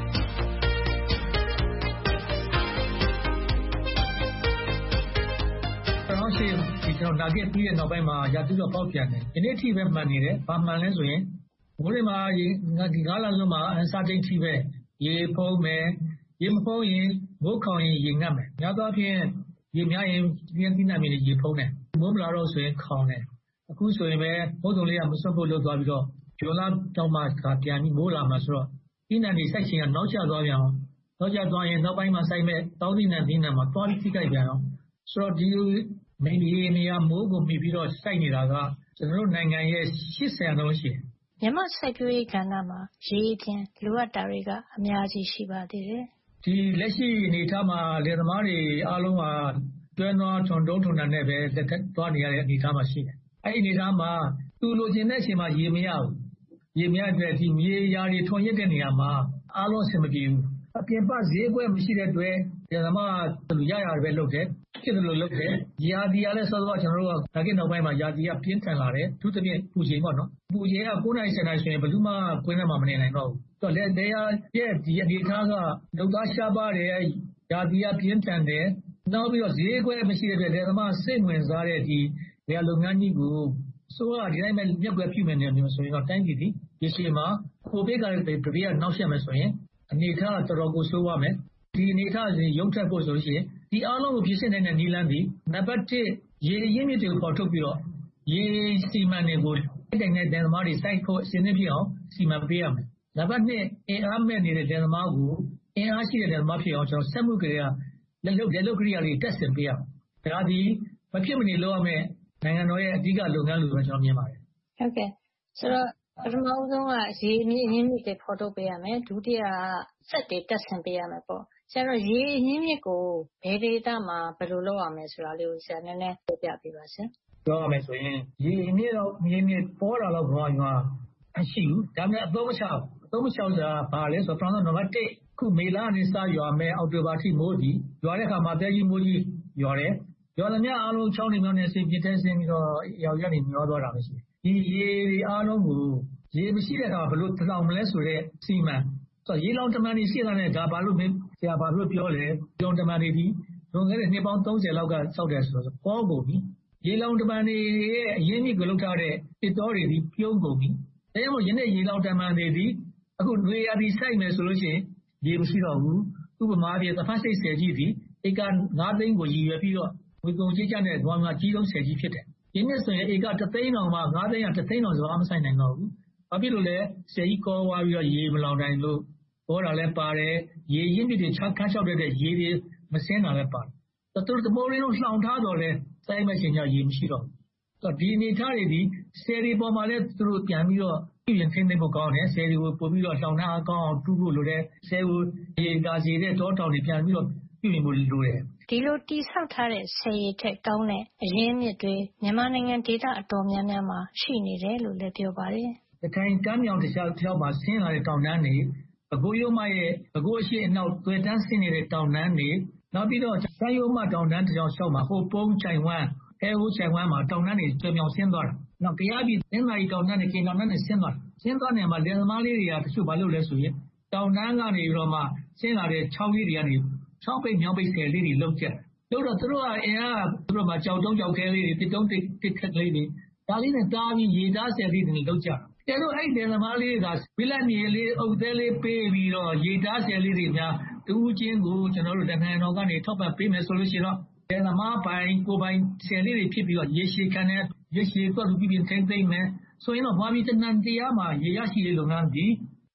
ကျွန်တော်နာဂစ်ပြီးတဲ့နောက်ပိုင်းမှာရာသီတော့ပေါက်ပြန်တယ်ဒီနေ့အထိပဲမှန်နေတယ်ဘာမှန်လဲဆိုရင်မိုးတွေမှာဒီကားလာလုံးမှာအန်စာတိတ်ထိပဲရေဖုံးမယ်ရေမဖုံးရင်မိုးခေါင်ရင်ရေငတ်မယ်များသောအားဖြင့်ရေများရင်ပြင်းပြင်းနဲ့ရေဖုံးတယ်မိုးမလာတော့ဆိုရင်ခေါင်တယ်အခုဆိုရင်ပဲဘုံတုံလေးကမစွတ်ဖို့လုပ်သွားပြီးတော့ဂျွန်လာတောင်မှပြန်ပြီးမိုးလာမှာဆိုတော့ဒီနံနေစိုက်ခြင်းကနောက်ကျသွားပြန်အောင်နောက်ကျသွားရင်နောက်ပိုင်းမှာစိုက်မဲ့တောင်းသီးနံမှာသွားပြီးထိခိုက်ပြန်အောင်ဆိုတော့ဒီနေရာမိုးကိုမြည်ပြီးတော့စိုက်နေတာကကျွန်တော်တို့နိုင်ငံရဲ့80%လုံးရှိတယ်မြန်မာစိုက်ပျိုးရေးကဏ္ဍမှာရေအပြင်လိုအပ်တာတွေကအများကြီးရှိပါသေးတယ်ဒီလက်ရှိအနေအထားမှာလယ်သမားတွေအားလုံးကကျွမ်းသွားထွန်တုံးထွန်တန်နဲ့ပဲလက်ထက်သွားနေရတဲ့အနေအထားမှာရှိတယ်အဲ့ဒီအနေအထားမှာသူလိုချင်တဲ့အချိန်မှာရေမရဘူးရေမရတဲ့ဒီမြေယာတွေထွန်ရတဲ့နေရာမှာအားလုံးအဆင်မပြေဘူးအပြင်ပဈေးကွက်မရှိတဲ့အတွက်လယ်သမားကရရပဲလုပ်တယ်ဖြစ်တယ်လို့လုပ်တယ်ရာသီကလည်းစောစောကျွန်တော်တို့ကဒါကိနောက်ပိုင်းမှာရာသီကပြင်းထန်လာတယ်သူတပြည့်ပူချိန်ပေါ့နော်ပူချိန်က9နိုင်10နိုင်ဆိုရင်ဘယ်သူမှကွင်းထဲမှာမနေနိုင်တော့ဘူးတော့လေတရားရဲ့ဒီအနေထားကလုံသားရှားပါတယ်ရာသီကပြင်းထန်တယ်နောက်ပြီးတော့ဈေးကွက်မရှိတဲ့လယ်သမားစိတ်ဝင်စားတဲ့ဒီလယ်လုပ်ငန်းကြီးကိုဆိုတော့ဒီတိုင်းပဲမျက်ကွယ်ပြုမယ်နေမျိုးဆိုရင်တော့တိုင်းပြည်ဒီရေရှည်မှာကိုဗစ်ကလည်းတပြည့်နောက်ဆက်မယ်ဆိုရင်အနေထားကတော်တော်ကိုဆိုးရမယ်ဒီအနေထားကိုရုံထက်ဖို့ဆိုလို့ရှိရင်ဒီအားလုံးကိုဖြစ်စစ်နေတဲ့နီလန်းဒီနံပါတ်1ရေရင်းမြစ်တွေကိုပေါ်ထုတ်ပြီးတော့ရေစီမံတွေကိုတိုက်တဲ့လယ်သမားတွေစိုက်ဖို့အစင်းသဖြစ်အောင်စီမံပေးရမယ်နံပါတ်2အင်အားမဲ့နေတဲ့လယ်သမားကိုအင်အားရှိတဲ့လယ်သမားဖြစ်အောင်ကျွန်တော်စက်မှုကြရာလက်လုပ်ကရိယာတွေတက်ဆင်ပေးရမယ်ဒါဒီမဖြစ်မနေလုပ်ရမယ်နိုင်ငံတော်ရဲ့အဓိကလုပ်ငန်းလို့ကျွန်တော်မြင်ပါတယ်ဟုတ်ကဲ့ဆိုတော့ပထမဆုံးကရေအမြင့်တွေဖော်ထုတ်ပေးရမယ်ဒုတိယကစက်တွေတက်ဆင်ပေးရမယ်ပေါ့ဆရာတို့ရေအမြင့်ကိုဘယ်ဒေသမှာဘယ်လိုလုပ်ရမလဲဆိုတာလေးကိုဆရာနည်းနည်းပြောပြပေးပါဆရာပြောရမယ်ဆိုရင်ရေအမြင့်ပေါ်လာတော့ဘာမှမရှိဘူးဒါပေမဲ့အသုံးမချဆိုတာဘာလဲဆိုတော့နံပါတ်1ခုမေလကနေစရွာမယ်အောက်တိုဘာထိမိုးကြီးရွာတဲ့အခါမှာတဲကြီးမိုးကြီးရွာတယ်ရွာသမျှအားလုံးချောင်းနေမြောင်းနေဆင်ပြတဲ့ဆင်ပြီးတော့ရောက်ရနေမျောသွားတာပဲရှိတယ်ဒီရေတွေအားလုံးကိုရေမရှိတဲ့အခါဘယ်လိုတောင်မလဲဆိုတော့စီမံဆိုရေလောင်တမန်တွေရှိလာတဲ့ဒါဘာလို့ဆရာဘာလို့ပြောလဲလောင်တမန်တွေဒီလွန်ခဲ့တဲ့နှစ်ပေါင်း30လောက်ကစောက်တယ်ဆိုတော့ပေါ်ကုန်ပြီရေလောင်တမန်တွေရဲ့အရင်းမြစ်ကိုလောက်ထားတဲ့တစ်တော်တွေဒီပြုံးကုန်ပြီဒါကြောင့်မို့ယနေ့ရေလောင်တမန်တွေဒီအခုနွေရာသီစိုက်မယ်ဆိုလို့ရှိရင်ရေမရှိတော့ဘူးဥပမာပြသဖတ်စိတ်ဆယ်ကြီးဒီဧက9သိန်းကိုရည်ရွယ်ပြီးတော့ဝေကုန်ကြီးကျတဲ့ဒွါမှာကြီးဆုံးဆယ်ကြီးဖြစ်တယ်ဒီနှစ်ဆိုရင်ဧက3သိန်းတောင်မှ9သိန်းက3သိန်းတောင်စဘာမဆိုင်နိုင်တော့ဘူးဘာဖြစ်လို့လဲဆယ်ကြီးကောဝါပြီးတော့ရေမလောင်နိုင်လို့ပေါ်တာလည်းပါတယ်ရေရင်းမြစ်တွေခန်းချောက်တဲ့ရေတွေမစင်းတာလည်းပါတယ်သူတို့တမိုးရင်းလုံးလှောင်ထားတော့လဲစိုက်မဲ့ရှင်ကြရေမရှိတော့ဘူးဒီအနေထားတွေဒီဆယ်တွေပေါ်မှာလည်းသူတို့ပြန်ပြီးတော့ပြင်ထိန်းသိမ်းဖို့ကောင်းတယ်ဆယ်တွေကိုပို့ပြီးတော့လှောင်ထားအောင်အောင်တူးဖို့လိုတယ်ဆယ်ကိုရေကာစီတဲ့တောတောင်တွေပြန်ပြီးတော့ပြင်ဖို့လိုတယ်ဒီလိုတိဆောက်ထားတဲ့ဆယ်ရီထက်ကောင်းတဲ့အရင်းမြစ်တွေမြန်မာနိုင်ငံဒေသအတော်များများမှာရှိနေတယ်လို့လည်းပြောပါတယ်။တခိုင်ကမ်းမြောင်တစ်လျှောက်မှာဆင်းလာတဲ့တောင်တန်းတွေပဲခူးရိုးမရဲ့ပဲခူးအရှိအနောက်သွေတန်းဆင်းနေတဲ့တောင်တန်းတွေနောက်ပြီးတော့စမ်းရိုးမတောင်တန်းတစ်လျှောက်မှာဟိုပုံးချိုင်ဝမ်းအဲဟိုချိုင်ဝမ်းမှာတောင်တန်းတွေကျွံမြောင်ဆင်းသွားတာ။နောက်ကြားပြီးသင်းသာရီတောင်တန်းတွေကင်တောင်တန်းတွေဆင်းသွားတာ။ဆင်းသွားနေမှာလယ်သမားလေးတွေကတချို့ဘာလုပ်လဲဆိုရင်တောင်တန်းကနေပြီးတော့မှဆင်းလာတဲ့ချောင်းလေးတွေကနေချောင်းပိတ်မြောင်းပိတ်ဆယ်လေးတွေလောက်ကျတယ်။လို့တော့သူတို့ကအင်အားသူတို့မှာကြောက်တုံးကြောက်ခဲလေးတွေတစ်တုံးတစ်ခက်လေးတွေဒါလေးနဲ့တားပြီးရေသားဆယ်လေးတွေလောက်ကျတယ်။ကျတော့အဲ့ဒီလယ်သမားလေးကဝိလက်မြေလေးအုပ်သေးလေးပေးပြီးတော့ရေသားဆယ်လေးတွေများတူးချင်းကိုကျွန်တော်တို့နိုင်ငံတော်ကနေထောက်ပံ့ပေးမယ်ဆိုလို့ရှိရင်တော့လယ်သမားပိုင်ကိုပိုင်ဆယ်လေးတွေဖြစ်ပြီးတော့ရေရှည်ခံတဲ့ရေရှည်တော့လူပြည်ထိန်းသိမ်းမယ်ဆိုရင်တော့ဘာပြီးတနန်တရားမှာရေရရှိတဲ့လုပ်ငန်းဒီ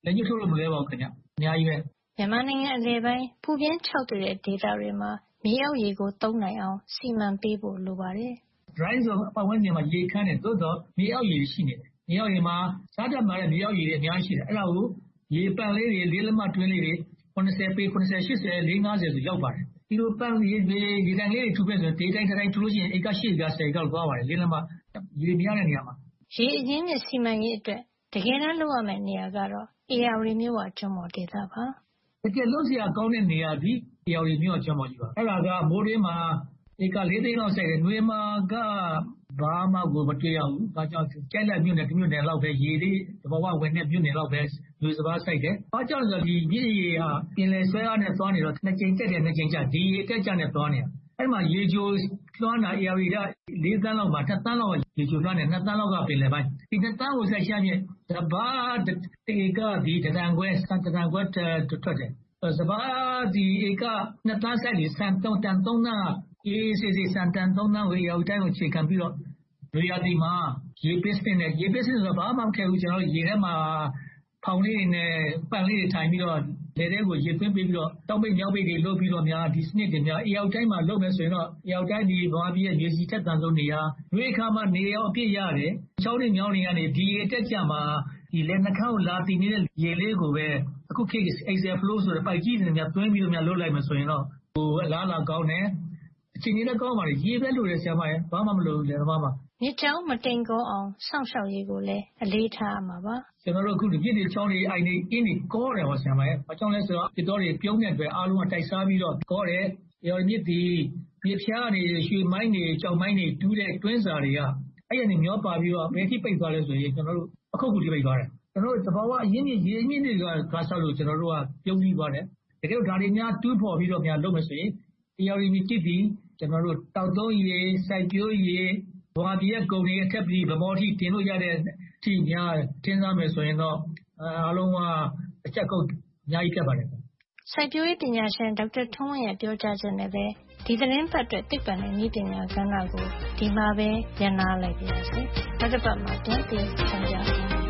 လက်ညှိုးထိုးလို့မလွယ်ပါဘူးခင်ဗျအများကြီးပဲမြန်မာနိုင်ငံအလယ်ပိုင်းပူပြင်းခြောက်သွေ့တဲ့ဒေသတွေမှာမြေအောက်ရေကိုသုံးနိုင်အောင်စီမံပေးဖို့လိုပါတယ်။ dry zone ပတ်ဝန်းကျင်မှာရေခမ်းတယ်သို့တော့မြေအောက်ရေရှိနေတယ်မြေအောက်ရေမှာစားတတ်မှာတဲ့မြေအောက်ရေတွေအများကြီးရှိတယ်အဲ့ဒါကိုရေပန့်လေးတွေလေးလက်မတွင်းလေးတွေ80ပေ80 80 450ဆိုရောက်ပါတယ်ဒီလိုပန့်ရေတိုင်လေးတွေထူပြဆိုရင်ဒေတိုင်းထူလို့ရှိရင်ဧက8ဧက10ဧကလောက်သွားပါတယ်လေးလက်မရေများတဲ့နေရာမှာရေအရင်းမြစ်စီမံရေးအတွက်တကယ်တမ်းလုပ်ရမယ့်နေရာကတော့ဧရာဝတီမြစ်ဝကျွန်းပေါ်ဒေသပါတကယ်လို့စရာကောင်းတဲ့နေရာဒီဧရာဝတီမြစ်ဝကျွန်းပေါ်ကြီးပါအဲ့ဒါကမိုးရင်းမှာဧက4သိန်းလောက်စိုက်တယ်။နွေမှာကဘာမှကိုမတွေ့ရဘူး။ဒါကြောင့်ကျိုက်လက်မြို့နယ်မြို့နယ်လောက်ပဲရေလေးသဘာဝဝင်တဲ့မြို့နယ်လောက်ပဲနွေစပါးစိုက်တယ်။ဘာကြောင့်လဲဆိုတော့ဒီမြစ်ရေဟာပင်လယ်ဆွဲအားနဲ့သွားနေတော့နှစ်ကြိမ်တက်တယ်နှစ်ကြိမ်ကျဒီရေတက်ကြနဲ့သွားနေတာ။အဲ့မှာရေချိုလွှမ်းတာဧရာဝတီက4သန်းလောက်မှာ2သန်းလောက်ရေချိုလွှမ်းတယ်2သန်းလောက်ကပင်လယ်ပိုင်းဒီ2သန်းကိုဆက်ရှာမြစ်စပါးတေကဒီတန်ခွဲထွက်တယ်။စပါးဒီဧက2သန်းစိုက်နေစံ3တန်3သန်းအေးစေစံတန်3သန်းကိုရောက်တိုင်းကိုခြေခံပြီးတော့လူရတီမှာရေပစ်စနဲ့ရေပစ်စဆိုတော့ဘာမှမခဲဘူးကျွန်တော်ရေထဲမှာဖောင်လေးနဲ့ပန့်လေးတွေထိုင်ပြီးတော့လေထဲကိုရေသွင်းပေးပြီးတော့တောက်ပိတ်မြောက်ပိတ်တွေလုပ်ပြီးတော့များဒီစနစ်တွေများအေရောက်တိုင်းမှာလုပ်မယ်ဆိုရင်တော့အေရောက်တိုင်းဒီဘာပြည်ရဲ့ရေစီထက်တန်ဆုံးနေရာရွေးခါမှာနေရောအပြည့်ရတယ်ချောင်းတွေမြောင်းတွေကနေဒီရေတက်ကြမှာဒီလေနှာခေါင်းလာတည်နေတဲ့ရေလေးကိုပဲအခုခေတ် Excel flow ဆိုတဲ့ပိုက်ကြီးတွေများသွင်းပြီးတော့များလုပ်လိုက်မယ်ဆိုရင်တော့ဟိုအလားလာကောင်းတယ်အချိန်ကြီးလည်းကောင်းပါလေရေပဲလို့ရဆရာမရဲ့ဘာမှမလို့လေဘာမှမြစ်ကြောင်းမတိမ်ကောအောင်စောင့်ရှောက်ရေးကိုလည်းအလေးထားရမှာပါကျွန်တော်တို့အခုမြစ်တွေချောင်းတွေအိုင်တွေအင်းတွေကောတယ်ဟောဆရာမရဲ့အကြောင်းလဲဆိုတော့ပြတော်တွေပြုံးတဲ့အတွက်အားလုံးကတိုက်စားပြီးတော့ကောတယ်ရော်မြစ်ဒီမြစ်ဖျားနေရွှေမိုင်းတွေကြောင်မိုင်းတွေတူးတဲ့တွင်းစာတွေကအဲ့ရနေမျောပါပြီးတော့ဘယ်ထိပိတ်သွားလဲဆိုရင်ကျွန်တော်တို့အခုခုထိပိတ်သွားတယ်ကျွန်တော်တို့သဘာဝအရင်းမြစ်ရေမြစ်တွေကကားဆောက်လို့ကျွန်တော်တို့ကပြုံးပြီးသွားတယ်တကယ်လို့ဒါတွေများတူးဖော်ပြီးတော့များလုပ်မယ်ဆိုရင်တရားရီမြစ်တစ်ပြီးကျွန်တော်တို့တောက်သုံးရေစိုက်ပျိုးရေဘာပြည်ရဲ့ကုန်တွေအထက်ပြီးဗမော်ထိတင်လို့ရတဲ့အထိများထင်းစားမယ်ဆိုရင်တော့အားလုံးကအချက်ကုတ်အများကြီးပြတ်ပါတယ်စိုက်ပျိုးရေးပညာရှင်ဒေါက်တာထွန်းဝင်းရဲ့ပြောကြားချက်နဲ့ပဲဒီသတင်းပတ်အတွက်သိပ္ပံနဲ့နည်းပညာကဏ္ဍကိုဒီမှာပဲညှနာလိုက်ပါရစေ။နောက်တစ်ပတ်မှာပြန်ပြီးဆောင်ကြပါမယ်။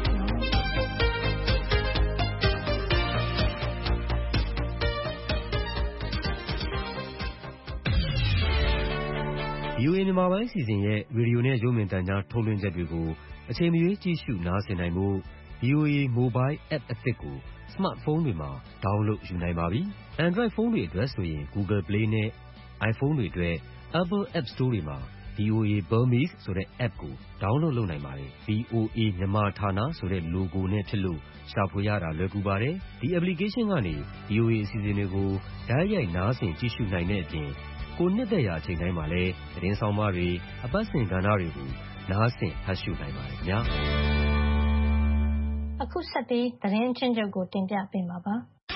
VOA မြန်မာပိုင်းအစီအစဉ်ရဲ့ရေဒီယိုနဲ့ရုပ်မြင်သံကြားထုတ်လွှင့်ချက်တွေကိုအချိန်မရွေးကြည့်ရှုနားဆင်နိုင်ဖို့ VOA Mobile App အသစ်ကိုစမတ်ဖုန်းတွေမှာ download ယူနိုင်ပါပြီ။ Android ဖုန်းတွေအတွက်ဆိုရင် Google Play နဲ့ iPhone တွေအတွက် Apple App Store တွေမှာ VOA Burmese ဆိုတဲ့ app ကို download လုပ်နိုင်ပါတယ်။ VOA မြန်မာဌာနဆိုတဲ့ logo နဲ့ဖြစ်လို့ရှာဖွေရတာလွယ်ကူပါတယ်။ဒီ application ကနေ VOA အစီအစဉ်တွေကိုတိုက်ရိုက်နားဆင်ကြည့်ရှုနိုင်တဲ့အပြင်ကိုနှစ်သက်ရာအချိန်တိုင်းမှာလည်းသတင်းဆောင်မတွေအပတ်စဉ်ကဏ္ဍတွေကိုနားဆင်ဖတ်ရှုနိုင်ပါတယ်ခင်ဗျာအခုဆက်ပြီးသတင်းချင်းချုပ်ကိုတင်ပြပေးမှာပါ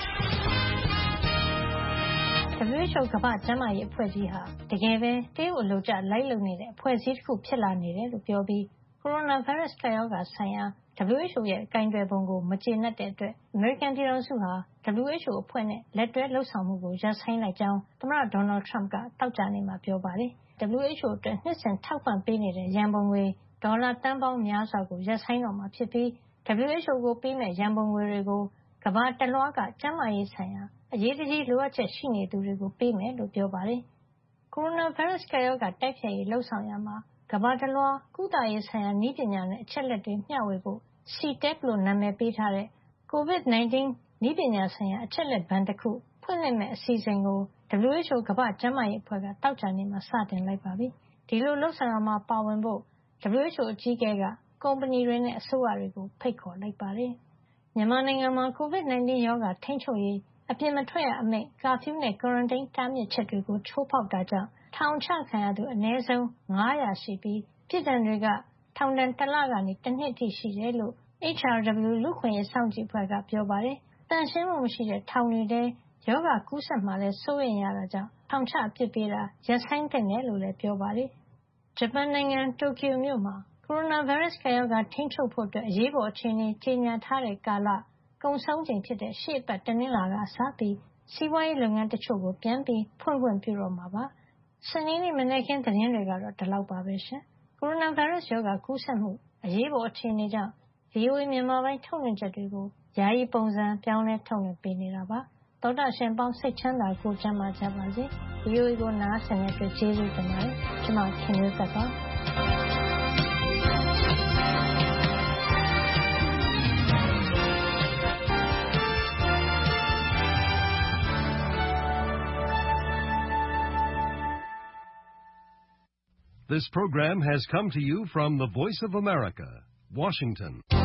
WHO ကမ္ဘာ့ကျန်းမာရေးအဖွဲ့ကြီးဟာတကယ်ပဲတရုတ်အလုပ်ကျလိုက်လုပ်နေတဲ့အဖွဲ့အစည်းတစ်ခုဖြစ်လာနေတယ်လို့ပြောပြီးကိုရိုနာဗိုင်းရပ်စ်ကပ်ရောဂါဆိုင်ရာ WHO ရဲ့ကိုင်တွယ်ပုံကိုမကျေနပ်တဲ့အတွက်အမေရိကန်ပြည်ထောင်စုဟာ WHO အဖွဲ့နဲ့လက်တွဲလှုပ်ဆောင်မှုကိုရပ်ဆိုင်းလိုက်ကြောင်းသမ္မတဒေါ်နယ်ထရမ့်ကသောကြာနေ့မှာပြောပါတယ်။ WHO အတွက်နှစ်စဉ်ထောက်ပံ့ပေးနေတဲ့ရန်ပုံငွေဒေါ်လာသန်းပေါင်းများစွာကိုရပ်ဆိုင်းတော့မှာဖြစ်ပြီး WHO ကိုပေးမဲ့ရန်ပုံငွေတွေကိုကမ္ဘာတလွှားကကျန်းမာရေးဆိုင်ရာအရေးတကြီးလိုအပ်ချက်ရှိနေသူတွေကိုပေးမယ်လို့ပြောပါတယ်။ ကိုရိုနာဗိုင်းရပ်စ်ကပ်ရောဂါတိုက်ဖျက်ရေးလှုပ်ဆောင်ရာမှာကမ္ဘာတလွှားကုသရေးဆိုင်ရာနည်းပညာနဲ့အချက်လက်တွေမျှဝေဖို့ CTEP လို့နာမည်ပေးထားတဲ့ COVID-19 နည်းပညာဆိုင်ရာအချက်လက်ဘဏ်တစ်ခုဖွင့်လှစ်မဲ့အစီအစဉ်ကို WHO ကမ္ဘာ့ကျန်းမာရေးအဖွဲ့ကသောကြာနေ့မှာစတင်လိုက်ပါပြီ။ဒီလိုလှုပ်ဆောင်ရာမှာပါဝင်ဖို့ WHO အကြီးအကဲကကုမ္ပဏီတွေနဲ့အစိုးရတွေကိုဖိတ်ခေါ်လိုက်ပါတယ်။မြန်မာနိုင်ငံမှာ COVID-19 ရောဂါထိန်းချုပ်ရေးအပြင်မထွက်ရအမိန့်ကာဖျူးနဲ့ကွာရန်တင်းတားမြစ်ချက်တွေကိုချိုးဖောက်တာကြောင့်ထောင်ချခံရသူအနည်းဆုံး900ရှိပြီးပြစ်ဒဏ်တွေကထောင်ဒဏ်1လကနေ1နှစ်ထိရှိတယ်လို့ HRW လူ့အခွင့်အရေးစောင့်ကြည့်အဖွဲ့ကပြောပါတယ်။သန့်ရှင်းမှုမရှိတဲ့ထောင်တွေထဲရောဂါကူးစက်မှာလည်းစိုးရိမ်ရတာကြောင့်ထောင်ချအပြစ်ပေးတာရပ်ဆိုင်းသင့်တယ်လို့လည်းပြောပါတယ်။ဂျပန်နိုင်ငံတိုကျိုမြို့မှာကိုရိုနာဗိုင်းရပ်စ်ကပ်ရောဂါထိန်းချုပ်ဖို့အရေးပေါ်အခြေအနေကြေညာထားတဲ့ကာလကုန်ဆုံးချိန်ဖြစ်တဲ့ရှေ့အပတ်တနင်္လာကစပြီးစီးပွားရေးလုပ်ငန်းတချို့ကိုပြန်ပြီးဖွင့်ခွင့်ပြုတော့မှာပါ။စနေနေ့မနက်ခင်းသတင်းတွေကတော့ဒီလောက်ပါပဲရှင်။ကိုရိုနာဗိုင်းရပ်စ်ရောဂါကူးစက်မှုအရေးပေါ်အခြေအနေကြောင့် VOA မြန်မာပိုင်းထုတ်လွှင့်ချက်တွေကိုရယာယီပုံစံပြောင်းလဲထုတ်လွှင့်ပေးနေတာပါသောတာရှင်ပေါင်းစိတ်ချမ်းသာကိုကျမ်းမာကြပါစေ VOA ကိုနားဆင်တဲ့အတွက်ကျေးဇူးတင်ပါတယ်ကျွန်မခင်မျိုးသက်ပါ This program has come to you from the Voice of America, Washington.